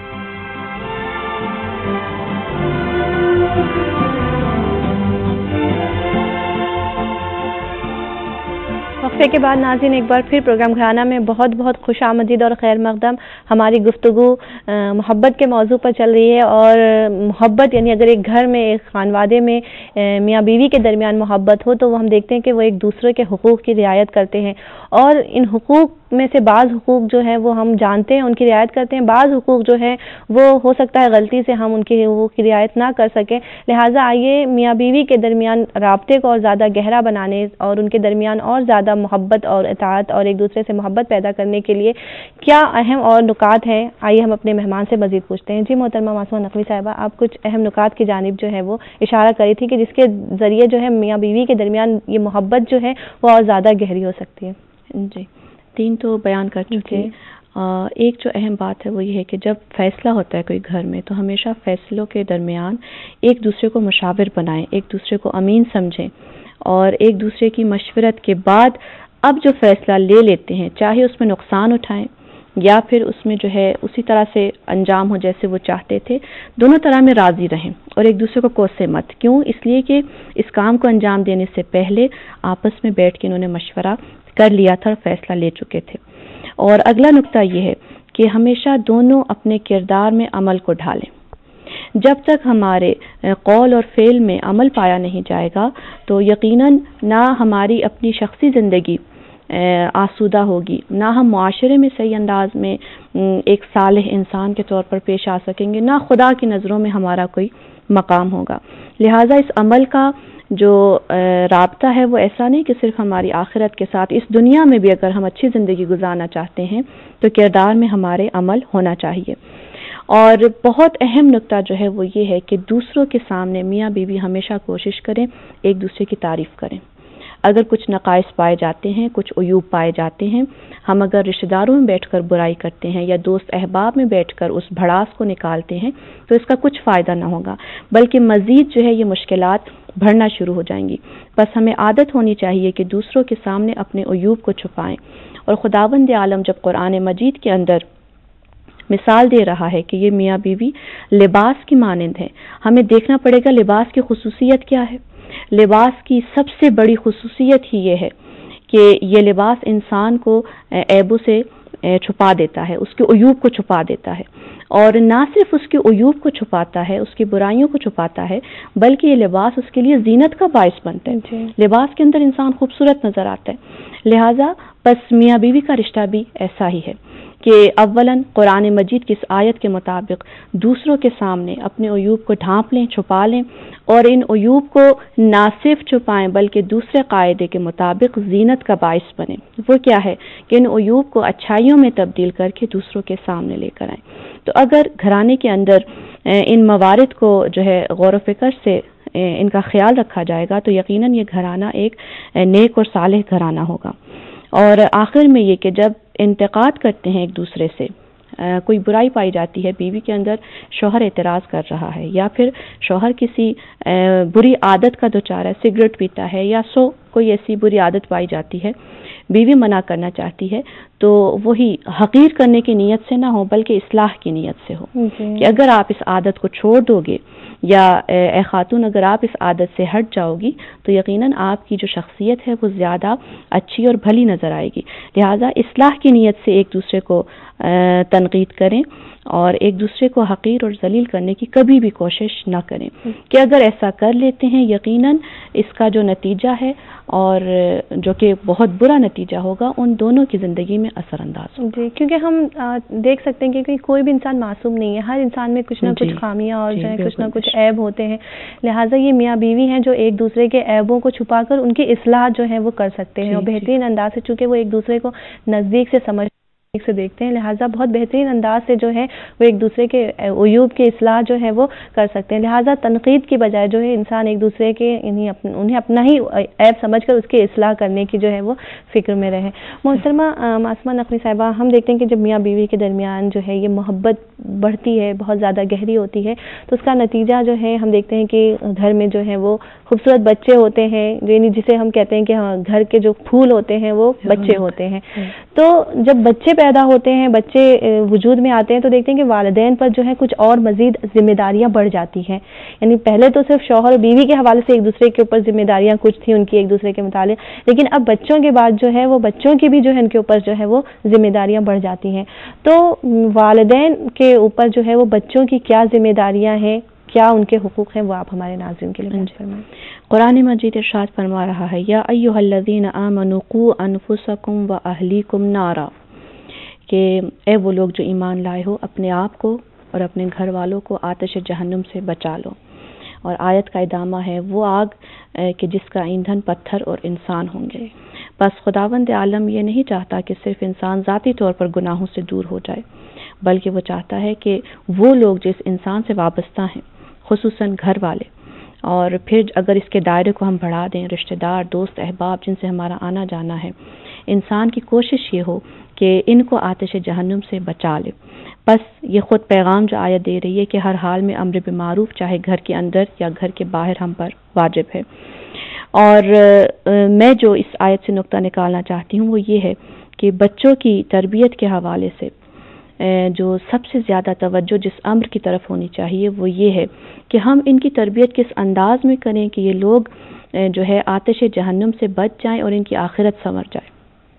وقفے کے بعد ناظرین ایک بار پھر پروگرام گھرانہ میں بہت بہت خوش آمدید اور خیر مقدم۔ ہماری گفتگو محبت کے موضوع پر چل رہی ہے، اور محبت یعنی اگر ایک گھر میں، ایک خانوادے میں میاں بیوی کے درمیان محبت ہو تو وہ ہم دیکھتے ہیں کہ وہ ایک دوسرے کے حقوق کی رعایت کرتے ہیں، اور ان حقوق میں سے بعض حقوق جو ہیں وہ ہم جانتے ہیں، ان کی رعایت کرتے ہیں، بعض حقوق جو ہیں وہ ہو سکتا ہے غلطی سے ہم ان کے حقوق کی رعایت نہ کر سکیں۔ لہٰذا آئیے میاں بیوی کے درمیان رابطے کو اور زیادہ گہرا بنانے اور ان کے درمیان اور زیادہ محبت اور اطاعت اور ایک دوسرے سے محبت پیدا کرنے کے لیے کیا اہم اور نکات ہیں، آئیے ہم اپنے مہمان سے مزید پوچھتے ہیں۔ جی محترمہ معصومہ نقوی صاحبہ، آپ کچھ اہم نکات کی جانب جو ہے وہ اشارہ کری تھی کہ جس کے ذریعے جو ہے میاں بیوی کے درمیان یہ محبت جو ہے وہ اور زیادہ گہری ہو سکتی ہے۔ جی، 3 تو بیان کر چکے۔ ایک جو اہم بات ہے وہ یہ ہے کہ جب فیصلہ ہوتا ہے کوئی گھر میں تو ہمیشہ فیصلوں کے درمیان ایک دوسرے کو مشاور بنائیں، ایک دوسرے کو امین سمجھیں، اور ایک دوسرے کی مشورت کے بعد اب جو فیصلہ لے لیتے ہیں چاہے اس میں نقصان اٹھائیں یا پھر اس میں جو ہے اسی طرح سے انجام ہو جیسے وہ چاہتے تھے، دونوں طرح میں راضی رہیں اور ایک دوسرے کو کوسے مت۔ کیوں؟ اس لیے کہ اس کام کو انجام دینے سے پہلے آپس میں بیٹھ کے انہوں نے مشورہ کر لیا تھا اور فیصلہ لے چکے تھے۔ اور اگلا نقطہ یہ ہے کہ ہمیشہ دونوں اپنے کردار میں عمل کو ڈھالیں۔ جب تک ہمارے قول اور فعل میں عمل پایا نہیں جائے گا تو یقیناً نہ ہماری اپنی شخصی زندگی آسودہ ہوگی، نہ ہم معاشرے میں صحیح انداز میں ایک صالح انسان کے طور پر پیش آ سکیں گے، نہ خدا کی نظروں میں ہمارا کوئی مقام ہوگا۔ لہٰذا اس عمل کا جو رابطہ ہے وہ ایسا نہیں کہ صرف ہماری آخرت کے ساتھ، اس دنیا میں بھی اگر ہم اچھی زندگی گزارنا چاہتے ہیں تو کردار میں ہمارے عمل ہونا چاہیے۔ اور بہت اہم نقطہ جو ہے وہ یہ ہے کہ دوسروں کے سامنے میاں بیوی ہمیشہ کوشش کریں ایک دوسرے کی تعریف کریں۔ اگر کچھ نقائص پائے جاتے ہیں، کچھ عیوب پائے جاتے ہیں، ہم اگر رشتہ داروں میں بیٹھ کر برائی کرتے ہیں یا دوست احباب میں بیٹھ کر اس بھڑاس کو نکالتے ہیں تو اس کا کچھ فائدہ نہ ہوگا، بلکہ مزید جو ہے یہ مشکلات بڑھنا شروع ہو جائیں گی۔ بس ہمیں عادت ہونی چاہیے کہ دوسروں کے سامنے اپنے عیوب کو چھپائیں۔ اور خداوند عالم جب قرآن مجید کے اندر مثال دے رہا ہے کہ یہ میاں بیوی لباس کی مانند ہے، ہمیں دیکھنا پڑے گا لباس کی خصوصیت کیا ہے۔ لباس کی سب سے بڑی خصوصیت ہی یہ ہے کہ یہ لباس انسان کو عیبوں سے چھپا دیتا ہے، اس کے عیوب کو چھپا دیتا ہے، اور نہ صرف اس کے عیوب کو چھپاتا ہے، اس کی برائیوں کو چھپاتا ہے، بلکہ یہ لباس اس کے لیے زینت کا باعث بنتا ہے۔ لباس کے اندر انسان خوبصورت نظر آتا ہے۔ لہٰذا بس میاں بیوی کا رشتہ بھی ایسا ہی ہے کہ اولاً قرآن مجید کی اس آیت کے مطابق دوسروں کے سامنے اپنے عیوب کو ڈھانپ لیں، چھپا لیں، اور ان عیوب کو نہ صرف چھپائیں بلکہ دوسرے قاعدے کے مطابق زینت کا باعث بنیں۔ وہ کیا ہے کہ ان عیوب کو اچھائیوں میں تبدیل کر کے دوسروں کے سامنے لے کر آئیں۔ تو اگر گھرانے کے اندر ان موارد کو جو ہے غور و فکر سے ان کا خیال رکھا جائے گا تو یقیناً یہ گھرانہ ایک نیک اور صالح گھرانہ ہوگا۔ اور آخر میں یہ کہ جب انتقاد کرتے ہیں ایک دوسرے سے، کوئی برائی پائی جاتی ہے بیوی کے اندر، شوہر اعتراض کر رہا ہے یا پھر شوہر کسی بری عادت کا دچار ہے، سگریٹ پیتا ہے یا کوئی ایسی بری عادت پائی جاتی ہے، بیوی منع کرنا چاہتی ہے، تو وہی حقیر کرنے کی نیت سے نہ ہو بلکہ اصلاح کی نیت سے ہو کہ اگر آپ اس عادت کو چھوڑ دو گے یا اے خاتون اگر آپ اس عادت سے ہٹ جاؤ گی تو یقیناً آپ کی جو شخصیت ہے وہ زیادہ اچھی اور بھلی نظر آئے گی. لہٰذا اصلاح کی نیت سے ایک دوسرے کو تنقید کریں اور ایک دوسرے کو حقیر اور ذلیل کرنے کی کبھی بھی کوشش نہ کریں کہ اگر ایسا کر لیتے ہیں یقیناً اس کا جو نتیجہ ہے اور جو کہ بہت برا نتیجہ ہوگا ان دونوں کی زندگی میں اثر انداز ہوگا. جی، کیونکہ ہم دیکھ سکتے ہیں کہ کوئی بھی انسان معصوم نہیں ہے، ہر انسان میں کچھ نہ کچھ خامیاں اور جو ہے کچھ نہ کچھ عیب ہوتے ہیں. لہٰذا یہ میاں بیوی ہیں جو ایک دوسرے کے عیبوں کو چھپا کر ان کی اصلاح جو ہے وہ کر سکتے ہیں اور بہترین انداز سے، چونکہ وہ ایک دوسرے کو نزدیک سے سمجھ سے دیکھتے ہیں، لہٰذا بہت بہترین انداز سے جو ہے وہ ایک دوسرے کے عیوب کی اصلاح جو ہے وہ کر سکتے ہیں. لہٰذا تنقید کی بجائے جو ہے انسان ایک دوسرے کے انہیں اپنا ہی عیب سمجھ کر اس کی اصلاح کرنے کی جو ہے وہ فکر میں رہے. محترمہ معصومہ نقوی صاحبہ، ہم دیکھتے ہیں کہ جب میاں بیوی کے درمیان جو ہے یہ محبت بڑھتی ہے، بہت زیادہ گہری ہوتی ہے، تو اس کا نتیجہ جو ہے ہم دیکھتے ہیں کہ گھر میں جو ہے وہ خوبصورت بچے ہوتے ہیں، یعنی جسے ہم کہتے ہیں کہ گھر کے جو پھول ہوتے ہیں وہ بچے ہوتے ہیں. تو جب بچے پیدا ہوتے ہیں، بچے وجود میں آتے ہیں، تو دیکھتے ہیں کہ والدین پر جو ہے کچھ اور مزید ذمہ داریاں بڑھ جاتی ہیں. یعنی پہلے تو صرف شوہر اور بیوی کے حوالے سے ایک دوسرے کے اوپر ذمہ داریاں کچھ تھیں ان کی ایک دوسرے کے متعلق، لیکن اب بچوں کے بعد جو ہے وہ بچوں کی بھی جو ہے ان کے اوپر جو ہے وہ ذمہ داریاں بڑھ جاتی ہیں. تو والدین کے اوپر جو ہے وہ بچوں کی کیا ذمہ داریاں ہیں، کیا ان کے حقوق ہیں، وہ آپ ہمارے ناظرین کے لیے فرمائیں. قرآن مجید ارشاد فرما رہا ہے یا ایھا الذین آمنوا قوا انفسکم واہلیکم نارا، کہ اے وہ لوگ جو ایمان لائے ہو اپنے آپ کو اور اپنے گھر والوں کو آتش جہنم سے بچا لو. اور آیت کا ادامہ ہے وہ آگ کہ جس کا ایندھن پتھر اور انسان ہوں گے. بس خداوند عالم یہ نہیں چاہتا کہ صرف انسان ذاتی طور پر گناہوں سے دور ہو جائے، بلکہ وہ چاہتا ہے کہ وہ لوگ جس انسان سے وابستہ ہیں، خصوصاً گھر والے، اور پھر اگر اس کے دائرے کو ہم بڑھا دیں، رشتہ دار، دوست، احباب جن سے ہمارا آنا جانا ہے، انسان کی کوشش یہ ہو کہ ان کو آتش جہنم سے بچا لے. بس یہ خود پیغام جو آیت دے رہی ہے کہ ہر حال میں امر بالمعروف چاہے گھر کے اندر یا گھر کے باہر ہم پر واجب ہے. اور میں جو اس آیت سے نقطہ نکالنا چاہتی ہوں وہ یہ ہے کہ بچوں کی تربیت کے حوالے سے جو سب سے زیادہ توجہ جس امر کی طرف ہونی چاہیے وہ یہ ہے کہ ہم ان کی تربیت کس انداز میں کریں کہ یہ لوگ جو ہے آتش جہنم سے بچ جائیں اور ان کی آخرت سنور جائے.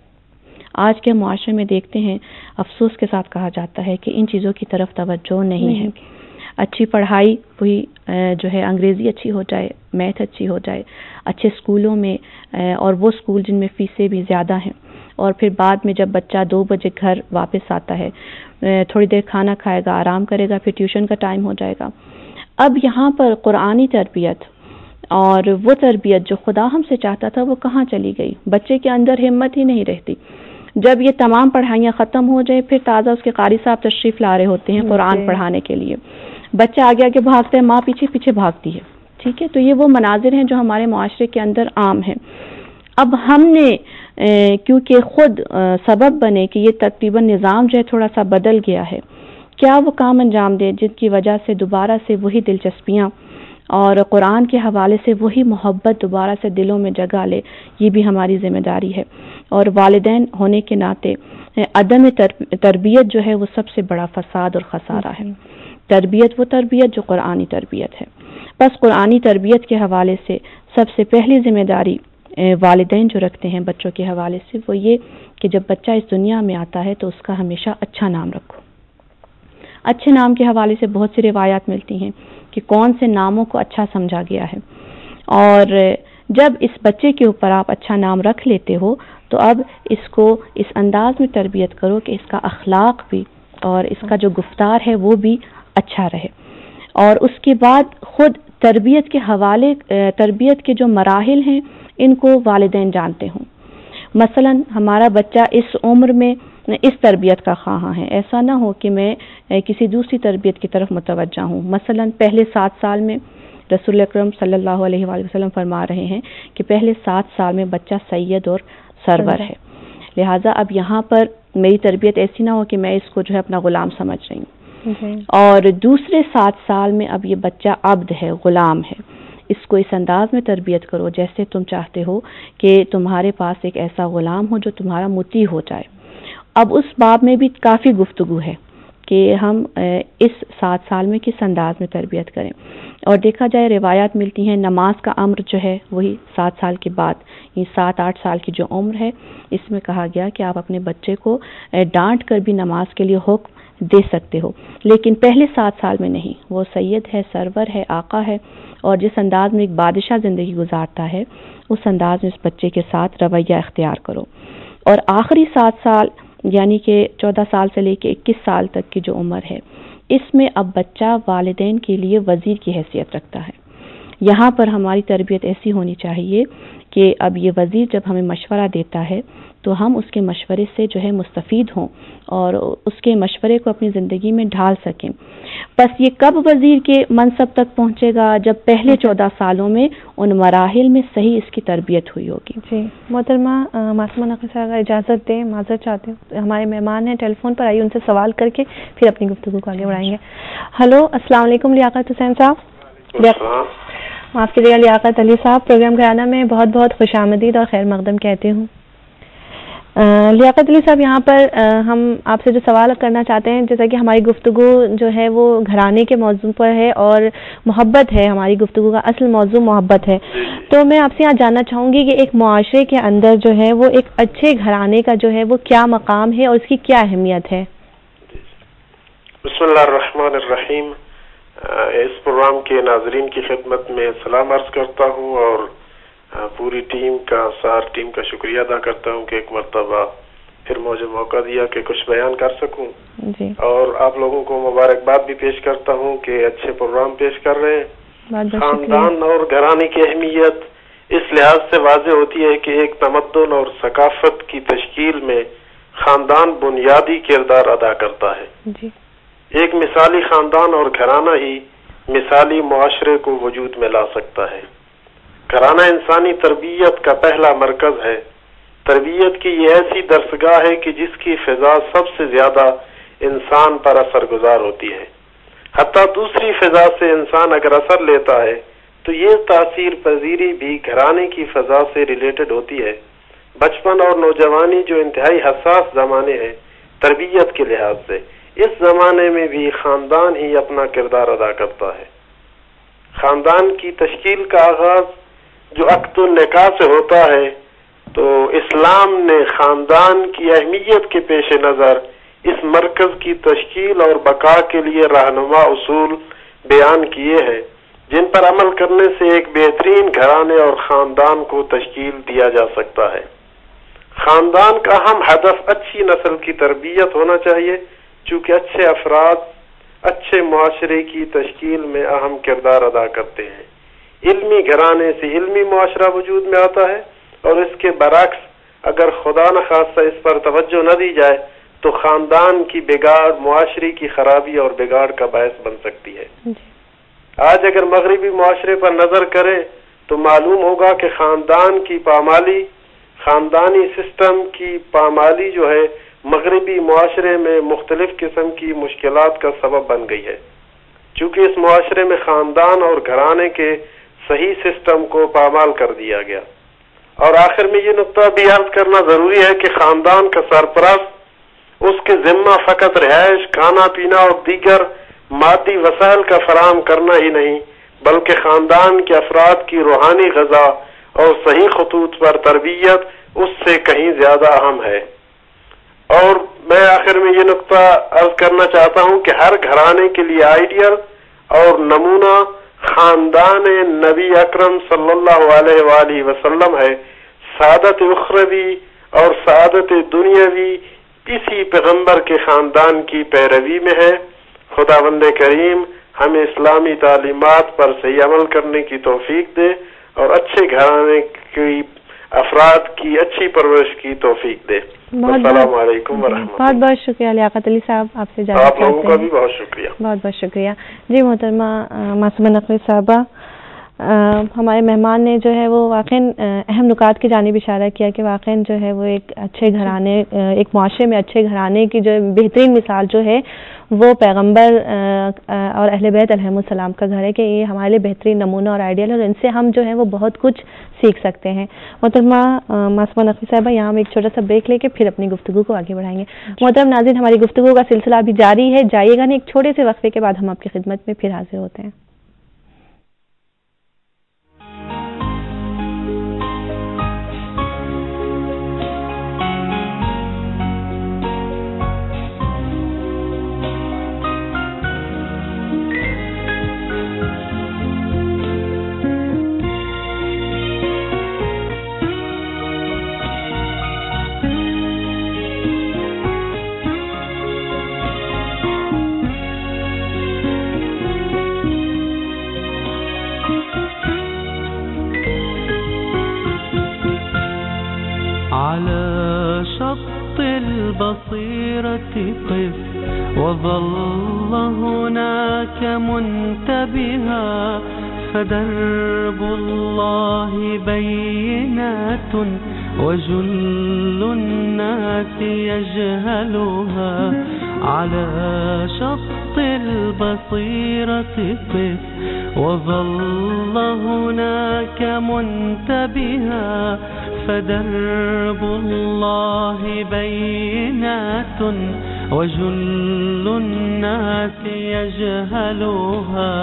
آج کے معاشرے میں دیکھتے ہیں، افسوس کے ساتھ کہا جاتا ہے کہ ان چیزوں کی طرف توجہ نہیں ہے. اچھی پڑھائی وہی جو ہے انگریزی اچھی ہو جائے، میتھ اچھی ہو جائے، اچھے اسکولوں میں، اور وہ اسکول جن میں فیسیں بھی زیادہ ہیں، اور پھر بعد میں جب بچہ 2 بجے گھر واپس آتا ہے، تھوڑی دیر کھانا کھائے گا، آرام کرے گا، پھر ٹیوشن کا ٹائم ہو جائے گا. اب یہاں پر قرآنی تربیت اور وہ تربیت جو خدا ہم سے چاہتا تھا وہ کہاں چلی گئی؟ بچے کے اندر ہمت ہی نہیں رہتی. جب یہ تمام پڑھائیاں ختم ہو جائے پھر تازہ اس کے قاری صاحب تشریف لا رہے ہوتے ہیں قرآن پڑھانے کے لیے، بچہ آگے آگے بھاگتا ہے، ماں پیچھے پیچھے بھاگتی ہے. ٹھیک ہے، تو یہ وہ مناظر ہیں جو ہمارے معاشرے کے اندر عام ہیں. اب ہم نے کیونکہ خود سبب بنے کہ یہ تقریباً نظام جو ہے تھوڑا سا بدل گیا ہے، کیا وہ کام انجام دے جن کی وجہ سے دوبارہ سے وہی دلچسپیاں اور قرآن کے حوالے سے وہی محبت دوبارہ سے دلوں میں جگہ لے. یہ بھی ہماری ذمہ داری ہے. اور والدین ہونے کے ناطے عدم تربیت جو ہے وہ سب سے بڑا فساد اور خسارہ ہے. تربیت وہ تربیت جو قرآنی تربیت ہے. بس قرآنی تربیت کے حوالے سے سب سے پہلی ذمہ داری والدین جو رکھتے ہیں بچوں کے حوالے سے وہ یہ کہ جب بچہ اس دنیا میں آتا ہے تو اس کا ہمیشہ اچھا نام رکھو. اچھے نام کے حوالے سے بہت سی روایات ملتی ہیں کہ کون سے ناموں کو اچھا سمجھا گیا ہے، اور جب اس بچے کے اوپر آپ اچھا نام رکھ لیتے ہو تو اب اس کو اس انداز میں تربیت کرو کہ اس کا اخلاق بھی اور اس کا جو گفتار ہے وہ بھی اچھا رہے. اور اس کے بعد خود تربیت کے حوالے، تربیت کے جو مراحل ہیں ان کو والدین جانتے ہوں. مثلا ہمارا بچہ اس عمر میں اس تربیت کا خواہاں ہے، ایسا نہ ہو کہ میں کسی دوسری تربیت کی طرف متوجہ ہوں. مثلا پہلے 7 سال میں رسول اکرم صلی اللہ علیہ وآلہ وسلم فرما رہے ہیں کہ پہلے 7 سال میں بچہ سید اور سرور ہے. لہٰذا اب یہاں پر میری تربیت ایسی نہ ہو کہ میں اس کو جو ہے اپنا غلام سمجھ رہی ہوں. اور دوسرے 7 سال میں اب یہ بچہ عبد ہے، غلام ہے. اس کو اس انداز میں تربیت کرو جیسے تم چاہتے ہو کہ تمہارے پاس ایک ایسا غلام ہو جو تمہارا مطیع ہو جائے۔ اب اس باب میں بھی کافی گفتگو ہے کہ ہم اس 7 سال میں کس انداز میں تربیت کریں، اور دیکھا جائے روایات ملتی ہیں نماز کا امر جو ہے وہی 7 سال کے بعد، یہ 7-8 سال کی جو عمر ہے اس میں کہا گیا کہ آپ اپنے بچے کو ڈانٹ کر بھی نماز کے لیے حکم دے سکتے ہو، لیکن پہلے 7 سال میں نہیں۔ وہ سید ہے، سرور ہے، آقا ہے، اور جس انداز میں ایک بادشاہ زندگی گزارتا ہے اس انداز میں اس بچے کے ساتھ رویہ اختیار کرو۔ اور آخری 7 سال یعنی کہ 14 سال سے لے کے 21 سال تک کی جو عمر ہے، اس میں اب بچہ والدین کے لیے وزیر کی حیثیت رکھتا ہے۔ یہاں پر ہماری تربیت ایسی ہونی چاہیے کہ اب یہ وزیر جب ہمیں مشورہ دیتا ہے تو ہم اس کے مشورے سے جو ہے مستفید ہوں اور اس کے مشورے کو اپنی زندگی میں ڈھال سکیں۔ بس یہ کب وزیر کے منصب تک پہنچے گا؟ جب پہلے 14 سالوں میں ان مراحل میں صحیح اس کی تربیت ہوئی ہوگی۔ جی محترمہ معصومہ نقوی صاحب اگر اجازت دیں، معذرت چاہتے ہیں، ہمارے مہمان ہیں ٹیلی فون پر، آئیے ان سے سوال کر کے پھر اپنی گفتگو کو آگے بڑھائیں گے۔ ہلو، السلام علیکم لیاقت حسین صاحب۔ معاف کیجیے گا، لیاقت علی صاحب، پروگرام گھرانہ میں بہت بہت خوش آمدید اور خیر مقدم کہتے ہوں۔ لیاقت علی صاحب، یہاں پر ہم آپ سے جو سوال کرنا چاہتے ہیں، جیسا کہ ہماری گفتگو جو ہے وہ گھرانے کے موضوع پر ہے اور محبت ہے، ہماری گفتگو کا اصل موضوع محبت ہے، تو میں آپ سے یہاں جاننا چاہوں گی کہ ایک معاشرے کے اندر جو ہے وہ ایک اچھے گھرانے کا جو ہے وہ کیا مقام ہے اور اس کی کیا اہمیت ہے؟ بسم اللہ الرحمن الرحیم۔ اس پروگرام کے ناظرین کی خدمت میں سلام عرض کرتا ہوں اور پوری ٹیم کا، سار ٹیم کا شکریہ ادا کرتا ہوں کہ ایک مرتبہ پھر مجھے موقع دیا کہ کچھ بیان کر سکوں جی، اور آپ لوگوں کو مبارکباد بھی پیش کرتا ہوں کہ اچھے پروگرام پیش کر رہے ہیں۔ خاندان اور گھرانے کی اہمیت اس لحاظ سے واضح ہوتی ہے کہ ایک تمدن اور ثقافت کی تشکیل میں خاندان بنیادی کردار ادا کرتا ہے۔ جی، ایک مثالی خاندان اور گھرانہ ہی مثالی معاشرے کو وجود میں لا سکتا ہے۔ گھرانہ انسانی تربیت کا پہلا مرکز ہے۔ تربیت کی یہ ایسی درسگاہ ہے کہ جس کی فضا سب سے زیادہ انسان پر اثر گزار ہوتی ہے۔ حتیٰ دوسری فضا سے انسان اگر اثر لیتا ہے تو یہ تاثیر پذیری بھی گھرانے کی فضا سے ریلیٹڈ ہوتی ہے۔ بچپن اور نوجوانی جو انتہائی حساس زمانے ہیں تربیت کے لحاظ سے، اس زمانے میں بھی خاندان ہی اپنا کردار ادا کرتا ہے۔ خاندان کی تشکیل کا آغاز جو عقد النکاح سے ہوتا ہے، تو اسلام نے خاندان کی اہمیت کے پیش نظر اس مرکز کی تشکیل اور بقا کے لیے رہنما اصول بیان کیے ہیں، جن پر عمل کرنے سے ایک بہترین گھرانے اور خاندان کو تشکیل دیا جا سکتا ہے۔ خاندان کا اہم ہدف اچھی نسل کی تربیت ہونا چاہیے، چونکہ اچھے افراد اچھے معاشرے کی تشکیل میں اہم کردار ادا کرتے ہیں۔ علمی گھرانے سے علمی معاشرہ وجود میں آتا ہے، اور اس کے برعکس اگر خدا نخواستہ اس پر توجہ نہ دی جائے تو خاندان کی بگاڑ معاشرے کی خرابی اور بگاڑ کا باعث بن سکتی ہے۔ آج اگر مغربی معاشرے پر نظر کریں تو معلوم ہوگا کہ خاندان کی پامالی، خاندانی سسٹم کی پامالی جو ہے مغربی معاشرے میں مختلف قسم کی مشکلات کا سبب بن گئی ہے، چونکہ اس معاشرے میں خاندان اور گھرانے کے صحیح سسٹم کو پامال کر دیا گیا۔ اور آخر میں یہ نقطہ بھی عرض کرنا ضروری ہے کہ خاندان کا سرپرست اس کے ذمہ فقط رہائش، کھانا پینا اور دیگر مادی وسائل کا فراہم کرنا ہی نہیں، بلکہ خاندان کے افراد کی روحانی غذا اور صحیح خطوط پر تربیت اس سے کہیں زیادہ اہم ہے۔ اور میں آخر میں یہ نقطہ عرض کرنا چاہتا ہوں کہ ہر گھرانے کے لیے آئیڈیل اور نمونہ خاندان نبی اکرم صلی اللہ علیہ وآلہ وسلم ہے۔ سعادت اخروی اور سعادت دنیاوی اسی پیغمبر کے خاندان کی پیروی میں ہے۔ خداوند کریم ہمیں اسلامی تعلیمات پر صحیح عمل کرنے کی توفیق دے اور اچھے گھرانے کی افراد کی اچھی پرورش کی توفیق دے۔ السلام علیکم ورحمۃ اللہ۔ بہت بہت شکریہ لیاقت علی صاحب، آپ سے اجازت آپ لوگوں کا بھی بہت شکریہ۔ بہت بہت شکریہ۔ جی محترمہ معصومہ نقوی صاحبہ، ہمارے مہمان نے جو ہے وہ واقعی اہم نکات کی جانب اشارہ کیا کہ واقعی جو ہے وہ ایک اچھے گھرانے، ایک معاشرے میں اچھے گھرانے کی جو بہترین مثال جو ہے وہ پیغمبر اور اہل بیت علیہم السلام کا گھر ہے، کہ یہ ہمارے لیے بہترین نمونہ اور آئیڈیل ہے، اور ان سے ہم جو ہے وہ بہت کچھ سیکھ سکتے ہیں۔ محترمہ معصومہ نقوی صاحبہ، یہاں ہم ایک چھوٹا سا بریک لے کے پھر اپنی گفتگو کو آگے بڑھائیں گے۔ محترم ناظرین، ہماری گفتگو کا سلسلہ ابھی جاری ہے، جائیے گا نہیں، ایک چھوٹے سے وقفے کے بعد ہم آپ کی خدمت میں پھر حاضر ہوتے ہیں۔ على شط البصيرة قف وظل هناك منتبها فدرب الله بينات وجل الناس يجهلها على شط البصيرة قف وظل هناك منتبها فدرب الله بينات وجل الناس يجهلها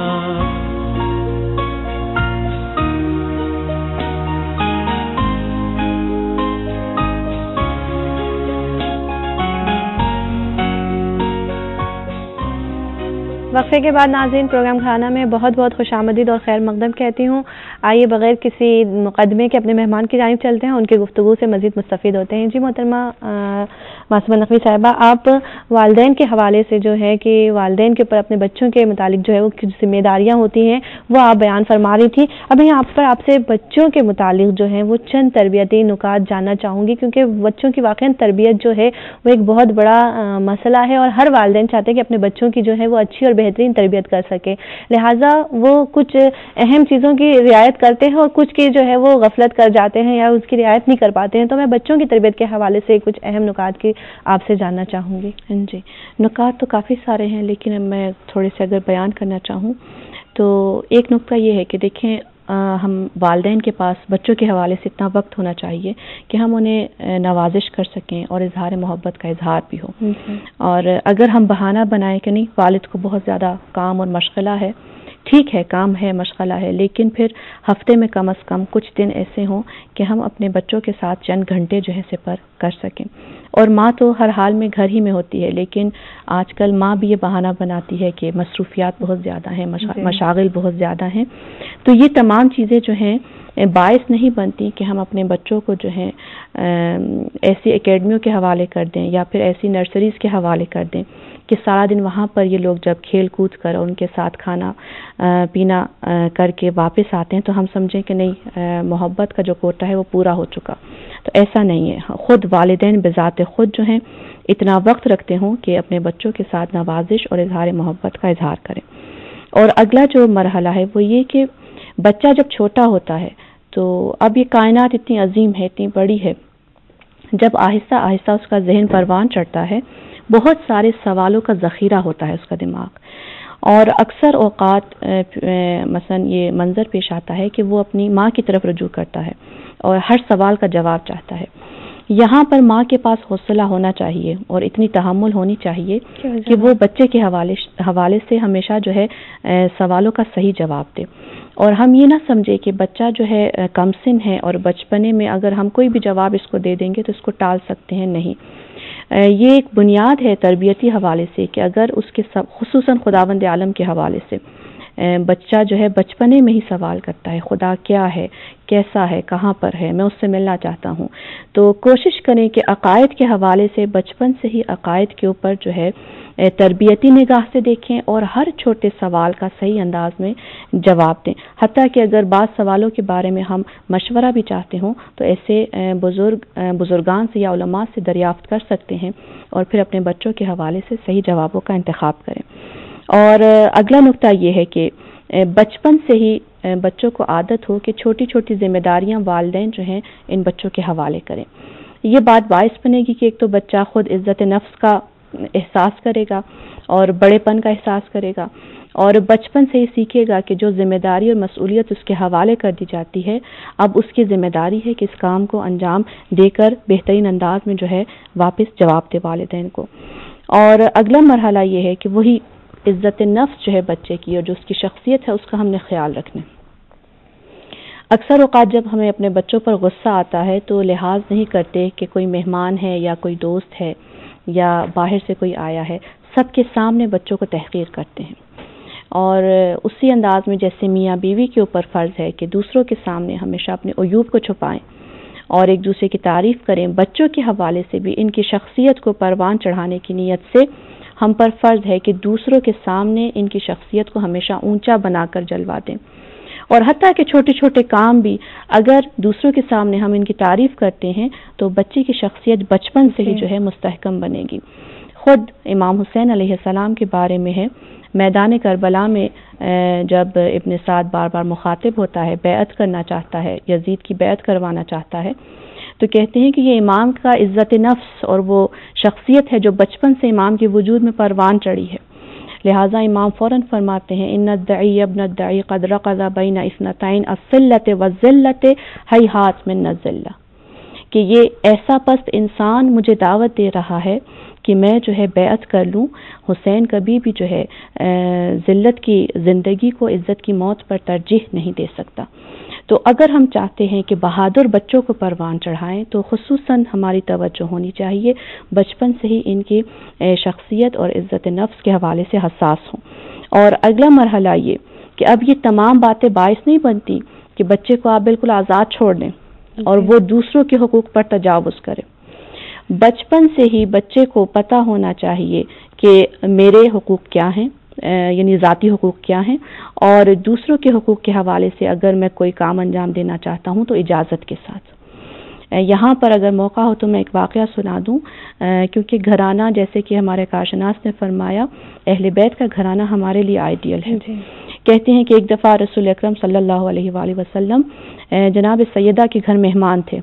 وقفے کے بعد ناظرین پروگرام خانہ میں بہت بہت خوش آمدید اور خیر مقدم کہتی ہوں۔ آئیے بغیر کسی مقدمے کے اپنے مہمان کی جانب چلتے ہیں، ان کی گفتگو سے مزید مستفید ہوتے ہیں۔ جی محترمہ معصومہ نقوی صاحبہ، آپ والدین کے حوالے سے جو ہے کہ والدین کے اوپر اپنے بچوں کے متعلق جو ہے وہ کچھ ذمہ داریاں ہوتی ہیں وہ آپ بیان فرما رہی تھی۔ اب یہاں آپ سے بچوں کے متعلق جو ہے وہ چند تربیتی نکات جاننا چاہوں گی، کیونکہ بچوں کی واقعی تربیت جو ہے وہ ایک بہت بڑا مسئلہ ہے، اور ہر والدین چاہتے ہیں کہ اپنے بچوں کی جو ہے وہ اچھی اور بہترین تربیت کر سکے، لہٰذا وہ کچھ اہم چیزوں کی رعایت کرتے ہیں اور کچھ کی جو ہے وہ غفلت کر جاتے ہیں یا اس کی رعایت نہیں کر پاتے ہیں۔ تو میں بچوں کی تربیت کے حوالے سے کچھ اہم نکات کی آپ سے جاننا چاہوں گی۔ جی، نکات تو کافی سارے ہیں، لیکن میں تھوڑے سے اگر بیان کرنا چاہوں تو ایک نقطہ یہ ہے کہ دیکھیں ہم والدین کے پاس بچوں کے حوالے سے اتنا وقت ہونا چاہیے کہ ہم انہیں نوازش کر سکیں اور اظہار محبت کا اظہار بھی ہو۔ اور اگر ہم بہانہ بنائیں کہ نہیں والد کو بہت زیادہ کام اور مشغلہ ہے، ٹھیک ہے کام ہے مشغلہ ہے، لیکن پھر ہفتے میں کم از کم کچھ دن ایسے ہوں کہ ہم اپنے بچوں کے ساتھ چند گھنٹے جو ہے سپر کر سکیں۔ اور ماں تو ہر حال میں گھر ہی میں ہوتی ہے، لیکن آج کل ماں بھی یہ بہانہ بناتی ہے کہ مصروفیات بہت زیادہ ہیں، مشاغل بہت زیادہ ہیں، تو یہ تمام چیزیں جو ہیں باعث نہیں بنتی کہ ہم اپنے بچوں کو جو ہے ایسی اکیڈمیوں کے حوالے کر دیں یا پھر ایسی نرسریز کے حوالے کر دیں کہ سارا دن وہاں پر یہ لوگ جب کھیل کود کر اور ان کے ساتھ کھانا پینا کر کے واپس آتے ہیں تو ہم سمجھیں کہ نہیں محبت کا جو کوٹا ہے وہ پورا ہو چکا، تو ایسا نہیں ہے۔ خود والدین بذات خود جو ہیں اتنا وقت رکھتے ہوں کہ اپنے بچوں کے ساتھ نوازش اور اظہار محبت کا اظہار کریں۔ اور اگلا جو مرحلہ ہے وہ یہ کہ بچہ جب چھوٹا ہوتا ہے تو اب یہ کائنات اتنی عظیم ہے، اتنی بڑی ہے، جب آہستہ آہستہ اس کا ذہن پروان چڑھتا ہے بہت سارے سوالوں کا ذخیرہ ہوتا ہے اس کا دماغ، اور اکثر اوقات مثلا یہ منظر پیش آتا ہے کہ وہ اپنی ماں کی طرف رجوع کرتا ہے اور ہر سوال کا جواب چاہتا ہے۔ یہاں پر ماں کے پاس حوصلہ ہونا چاہیے اور اتنی تحمل ہونی چاہیے کہ وہ بچے کے حوالے سے ہمیشہ جو ہے سوالوں کا صحیح جواب دے، اور ہم یہ نہ سمجھے کہ بچہ جو ہے کم سن ہے اور بچپنے میں اگر ہم کوئی بھی جواب اس کو دے دیں گے تو اس کو ٹال سکتے ہیں، نہیں، یہ ایک بنیاد ہے تربیتی حوالے سے کہ اگر اس کے خصوصاً خداوند عالم کے حوالے سے بچہ جو ہے بچپنے میں ہی سوال کرتا ہے خدا کیا ہے، کیسا ہے، کہاں پر ہے، میں اس سے ملنا چاہتا ہوں، تو کوشش کریں کہ عقائد کے حوالے سے بچپن سے ہی عقائد کے اوپر جو ہے تربیتی نگاہ سے دیکھیں اور ہر چھوٹے سوال کا صحیح انداز میں جواب دیں، حتیٰ کہ اگر بعض سوالوں کے بارے میں ہم مشورہ بھی چاہتے ہوں تو ایسے بزرگان سے یا علماء سے دریافت کر سکتے ہیں اور پھر اپنے بچوں کے حوالے سے صحیح جوابوں کا انتخاب کریں۔ اور اگلا نقطہ یہ ہے کہ بچپن سے ہی بچوں کو عادت ہو کہ چھوٹی چھوٹی ذمہ داریاں والدین جو ہیں ان بچوں کے حوالے کریں. یہ بات باعث بنے گی کہ ایک تو بچہ خود عزت نفس کا احساس کرے گا اور بڑے پن کا احساس کرے گا، اور بچپن سے ہی سیکھے گا کہ جو ذمہ داری اور مسئولیت اس کے حوالے کر دی جاتی ہے اب اس کی ذمہ داری ہے کہ اس کام کو انجام دے کر بہترین انداز میں جو ہے واپس جواب دے والدین کو. اور اگلا مرحلہ یہ ہے کہ وہی عزت نفس جو ہے بچے کی اور جو اس کی شخصیت ہے اس کا ہم نے خیال رکھنا. اکثر اوقات جب ہمیں اپنے بچوں پر غصہ آتا ہے تو لحاظ نہیں کرتے کہ کوئی مہمان ہے یا کوئی دوست ہے یا باہر سے کوئی آیا ہے، سب کے سامنے بچوں کو تحقیر کرتے ہیں. اور اسی انداز میں جیسے میاں بیوی کے اوپر فرض ہے کہ دوسروں کے سامنے ہمیشہ اپنے عیوب کو چھپائیں اور ایک دوسرے کی تعریف کریں، بچوں کے حوالے سے بھی ان کی شخصیت کو پروان چڑھانے کی نیت سے ہم پر فرض ہے کہ دوسروں کے سامنے ان کی شخصیت کو ہمیشہ اونچا بنا کر جلوا دیں. اور حتیٰ کہ چھوٹے چھوٹے کام بھی اگر دوسروں کے سامنے ہم ان کی تعریف کرتے ہیں تو بچے کی شخصیت بچپن سے ہی جو ہے مستحکم بنے گی. خود امام حسین علیہ السلام کے بارے میں ہے، میدان کربلا میں جب ابن سعد بار بار مخاطب ہوتا ہے، بیعت کرنا چاہتا ہے، یزید کی بیعت کروانا چاہتا ہے، تو کہتے ہیں کہ یہ امام کا عزت نفس اور وہ شخصیت ہے جو بچپن سے امام کے وجود میں پروان چڑھی ہے. لہٰذا امام فوراً فرماتے ہیں ان الدعی ابن الدعی قد رقض بین اثنتین الصلۃ والذلۃ ہیہات من الذلہ، کہ یہ ایسا پست انسان مجھے دعوت دے رہا ہے کہ میں جو ہے بیعت کر لوں. حسین کبھی بھی جو ہے ذلت کی زندگی کو عزت کی موت پر ترجیح نہیں دے سکتا. تو اگر ہم چاہتے ہیں کہ بہادر بچوں کو پروان چڑھائیں تو خصوصاً ہماری توجہ ہونی چاہیے بچپن سے ہی ان کی شخصیت اور عزت نفس کے حوالے سے حساس ہوں. اور اگلا مرحلہ یہ کہ اب یہ تمام باتیں باعث نہیں بنتی کہ بچے کو آپ بالکل آزاد چھوڑ دیں اور وہ دوسروں کے حقوق پر تجاوز کرے. بچپن سے ہی بچے کو پتہ ہونا چاہیے کہ میرے حقوق کیا ہیں، یعنی ذاتی حقوق کیا ہیں، اور دوسروں کے حقوق کے حوالے سے اگر میں کوئی کام انجام دینا چاہتا ہوں تو اجازت کے ساتھ. یہاں پر اگر موقع ہو تو میں ایک واقعہ سنا دوں، کیونکہ گھرانہ جیسے کہ ہمارے کارشناس نے فرمایا اہل بیت کا گھرانہ ہمارے لیے آئیڈیل ہے. کہتے ہیں کہ ایک دفعہ رسول اکرم صلی اللہ علیہ وآلہ وسلم جناب سیدہ کے گھر مہمان تھے.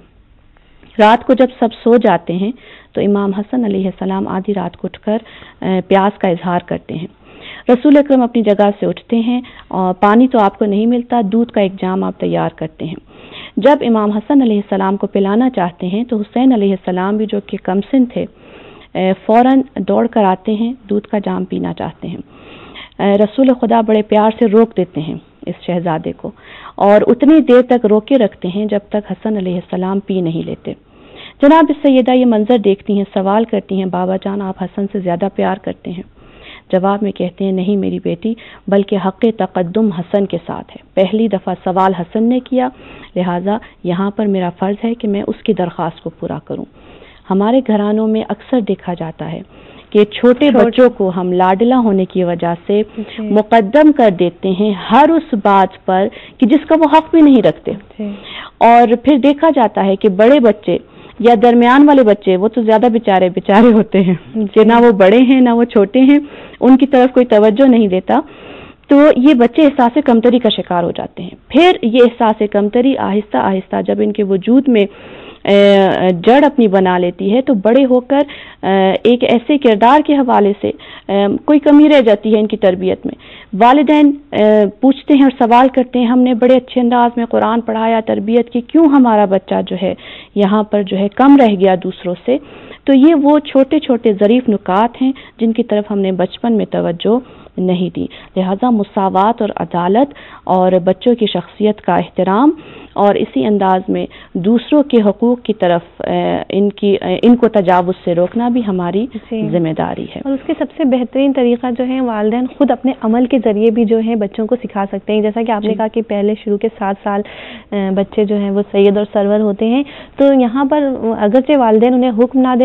رات کو جب سب سو جاتے ہیں تو امام حسن علیہ السلام آدھی رات کو اٹھ کر پیاس کا اظہار کرتے ہیں. رسول اکرم اپنی جگہ سے اٹھتے ہیں اور پانی تو آپ کو نہیں ملتا، دودھ کا ایک جام آپ تیار کرتے ہیں. جب امام حسن علیہ السلام کو پلانا چاہتے ہیں تو حسین علیہ السلام بھی جو کہ کم سن تھے فوراً دوڑ کر آتے ہیں، دودھ کا جام پینا چاہتے ہیں. رسول خدا بڑے پیار سے روک دیتے ہیں اس شہزادے کو اور اتنی دیر تک روکے رکھتے ہیں جب تک حسن علیہ السلام پی نہیں لیتے. جناب سیدہ یہ منظر دیکھتی ہیں، سوال کرتی ہیں بابا جان آپ حسن سے زیادہ پیار کرتے ہیں؟ جواب میں کہتے ہیں نہیں میری بیٹی، بلکہ حق تقدم حسن کے ساتھ ہے. پہلی دفعہ سوال حسن نے کیا، لہٰذا یہاں پر میرا فرض ہے کہ میں اس کی درخواست کو پورا کروں. ہمارے گھرانوں میں اکثر دیکھا جاتا ہے کہ چھوٹے بچوں کو ہم لاڈلا ہونے کی وجہ سے مقدم کر دیتے ہیں ہر اس بات پر کہ جس کا وہ حق بھی نہیں رکھتے، اور پھر دیکھا جاتا ہے کہ بڑے بچے یا درمیان والے بچے وہ تو زیادہ بیچارے ہوتے ہیں کہ نہ وہ بڑے ہیں نہ وہ چھوٹے ہیں، ان کی طرف کوئی توجہ نہیں دیتا. تو یہ بچے احساس کمتری کا شکار ہو جاتے ہیں. پھر یہ احساس کمتری آہستہ آہستہ جب ان کے وجود میں جڑ اپنی بنا لیتی ہے تو بڑے ہو کر ایک ایسے کردار کے حوالے سے کوئی کمی رہ جاتی ہے ان کی تربیت میں. والدین پوچھتے ہیں اور سوال کرتے ہیں ہم نے بڑے اچھے انداز میں قرآن پڑھایا، تربیت کی، کیوں ہمارا بچہ جو ہے یہاں پر جو ہے کم رہ گیا دوسروں سے؟ تو یہ وہ چھوٹے چھوٹے ظریف نکات ہیں جن کی طرف ہم نے بچپن میں توجہ نہیں دی. لہذا مساوات اور عدالت اور بچوں کی شخصیت کا احترام اور اسی انداز میں دوسروں کے حقوق کی طرف ان کو تجاوز سے روکنا بھی ہماری ذمہ داری ہے. اور اس کے سب سے بہترین طریقہ جو ہے والدین خود اپنے عمل کے ذریعے بھی جو ہے بچوں کو سکھا سکتے ہیں. جیسا کہ آپ نے کہا کہ پہلے شروع کے 7 سال بچے جو ہیں وہ سید اور سرور ہوتے ہیں، تو یہاں پر اگرچہ والدین انہیں حکم نہ دیں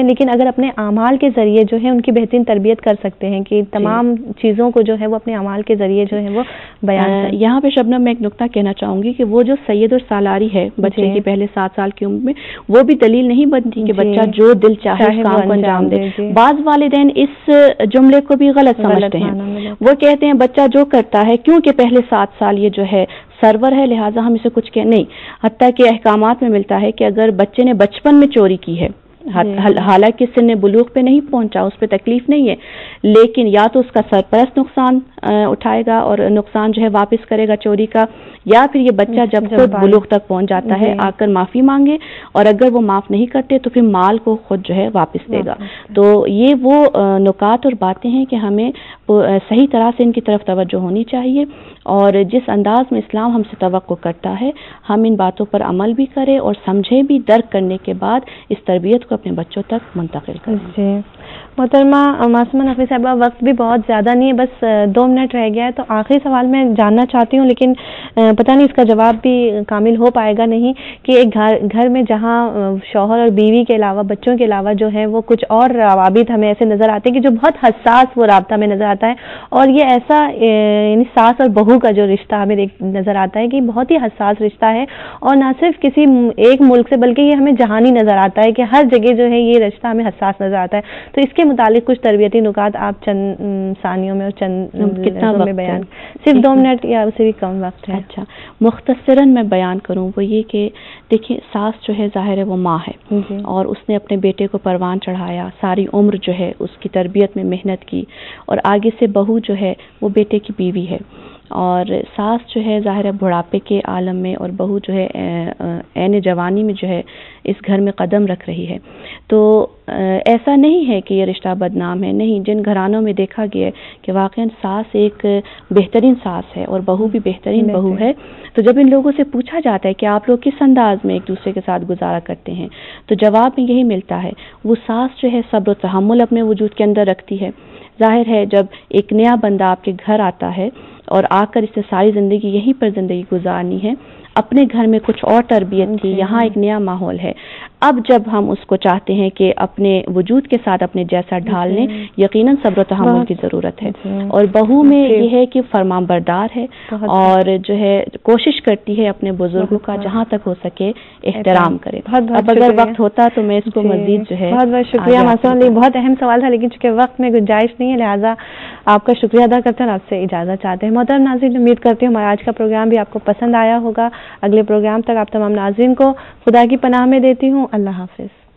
لیکن اگر اپنے اعمال کے ذریعے جو ہے ان کی بہترین تربیت کر سکتے ہیں کہ تمام چیزوں کو جو ہے وہ اپنے اعمال کے ذریعے جو ہے وہ بیان یہاں پہ شبنم میں ایک نقطہ کہنا چاہوں گی کہ وہ جو سید اور سالاری ہے بچے کی پہلے 7 سال کی عمر میں، وہ بھی دلیل نہیں بنتی کہ بچہ جو دل چاہے اس کام کو انجام دے. بعض والدین اس جملے کو بھی غلط سمجھتے ہیں. وہ کہتے ہیں بچہ جو کرتا ہے کیونکہ پہلے 7 سال یہ جو ہے سرور ہے لہٰذا ہم اسے کچھ نہیں. حتیٰ کہ احکامات میں ملتا ہے کہ اگر بچے نے بچپن میں چوری کی ہے، حالانکہ سن بلوغ پہ نہیں پہنچا، اس پہ تکلیف نہیں ہے، لیکن یا تو اس کا سرپرست نقصان اٹھائے گا اور نقصان جو ہے واپس کرے گا چوری کا، یا پھر یہ بچہ جب خود بلوغ تک پہنچ جاتا ہے آ کر معافی مانگے، اور اگر وہ معاف نہیں کرتے تو پھر مال کو خود جو ہے واپس دے گا. تو یہ وہ نکات اور باتیں ہیں کہ ہمیں صحیح طرح سے ان کی طرف توجہ ہونی چاہیے، اور جس انداز میں اسلام ہم سے توقع کرتا ہے ہم ان باتوں پر عمل بھی کریں اور سمجھیں بھی، درک کرنے کے بعد اس تربیت کو اپنے بچوں تک منتقل کریں. جی محترمہ معصومہ نقوی صاحبہ، وقت بھی بہت زیادہ نہیں ہے، بس 2 منٹ رہ گیا ہے، تو آخری سوال میں جاننا چاہتی ہوں، لیکن پتہ نہیں اس کا جواب بھی کامل ہو پائے گا نہیں، کہ ایک گھر میں جہاں شوہر اور بیوی کے علاوہ بچوں کے علاوہ جو ہے وہ کچھ اور روابط ہمیں ایسے نظر آتے ہیں کہ جو بہت حساس وہ رابطہ ہمیں نظر آتا ہے، اور یہ ایسا یعنی ساس اور بہو کا جو رشتہ ہمیں نظر آتا ہے کہ بہت ہی حساس رشتہ ہے، اور نہ صرف کسی ایک ملک سے بلکہ یہ ہمیں جہانی نظر آتا ہے کہ ہر جگہ جو ہے یہ رشتہ ہمیں حساس نظر آتا ہے. تو اس کے متعلق کچھ تربیتی نکات آپ چند ثانیوں میں اور چند کتنا میں بیان، صرف 2 منٹ یا اسے بھی کم وقت ہے. اچھا، مختصراً میں بیان کروں وہ یہ کہ دیکھیں، ساس جو ہے ظاہر ہے وہ ماں ہے، اور اس نے اپنے بیٹے کو پروان چڑھایا، ساری عمر جو ہے اس کی تربیت میں محنت کی، اور آگے سے بہو جو ہے وہ بیٹے کی بیوی ہے، اور ساس جو ہے ظاہر ہے بڑھاپے کے عالم میں، اور بہو جو ہے عین جوانی میں جو ہے اس گھر میں قدم رکھ رہی ہے. تو ایسا نہیں ہے کہ یہ رشتہ بدنام ہے، نہیں، جن گھرانوں میں دیکھا گیا ہے کہ واقعاً ساس ایک بہترین ساس ہے اور بہو بھی بہترین بہو ہے، تو جب ان لوگوں سے پوچھا جاتا ہے کہ آپ لوگ کس انداز میں ایک دوسرے کے ساتھ گزارا کرتے ہیں، تو جواب میں یہی ملتا ہے، وہ ساس جو ہے صبر و تحمل اپنے وجود کے اندر رکھتی ہے. ظاہر ہے جب ایک نیا بندہ آپ کے گھر آتا ہے اور آ کر اس سے ساری زندگی یہیں پر زندگی گزارنی ہے، اپنے گھر میں کچھ اور تربیت تھی، یہاں ایک نیا ماحول ہے، اب جب ہم اس کو چاہتے ہیں کہ اپنے وجود کے ساتھ اپنے جیسا ڈھال لیں، یقیناً صبر و تحمل کی ضرورت ہے. اور بہو میں یہ ہے کہ فرمان بردار ہے اور جو ہے کوشش کرتی ہے اپنے بزرگوں کا جہاں تک ہو سکے احترام کرے. اب اگر وقت ہوتا تو میں اس کو مزید جو ہے بہت بہت شکریہ محسن علی، بہت اہم سوال تھا لیکن چونکہ وقت میں گنجائش نہیں ہے لہٰذا آپ کا شکریہ ادا کرتے ہیں اور آپ سے اجازت چاہتے ہیں. محترم ناظرین، امید کرتی ہوں ہمارا آج کا پروگرام بھی آپ کو پسند آیا ہوگا. اگلے پروگرام تک آپ تمام ناظرین کو خدا کی پناہ میں دیتی ہوں. اللہ حافظ.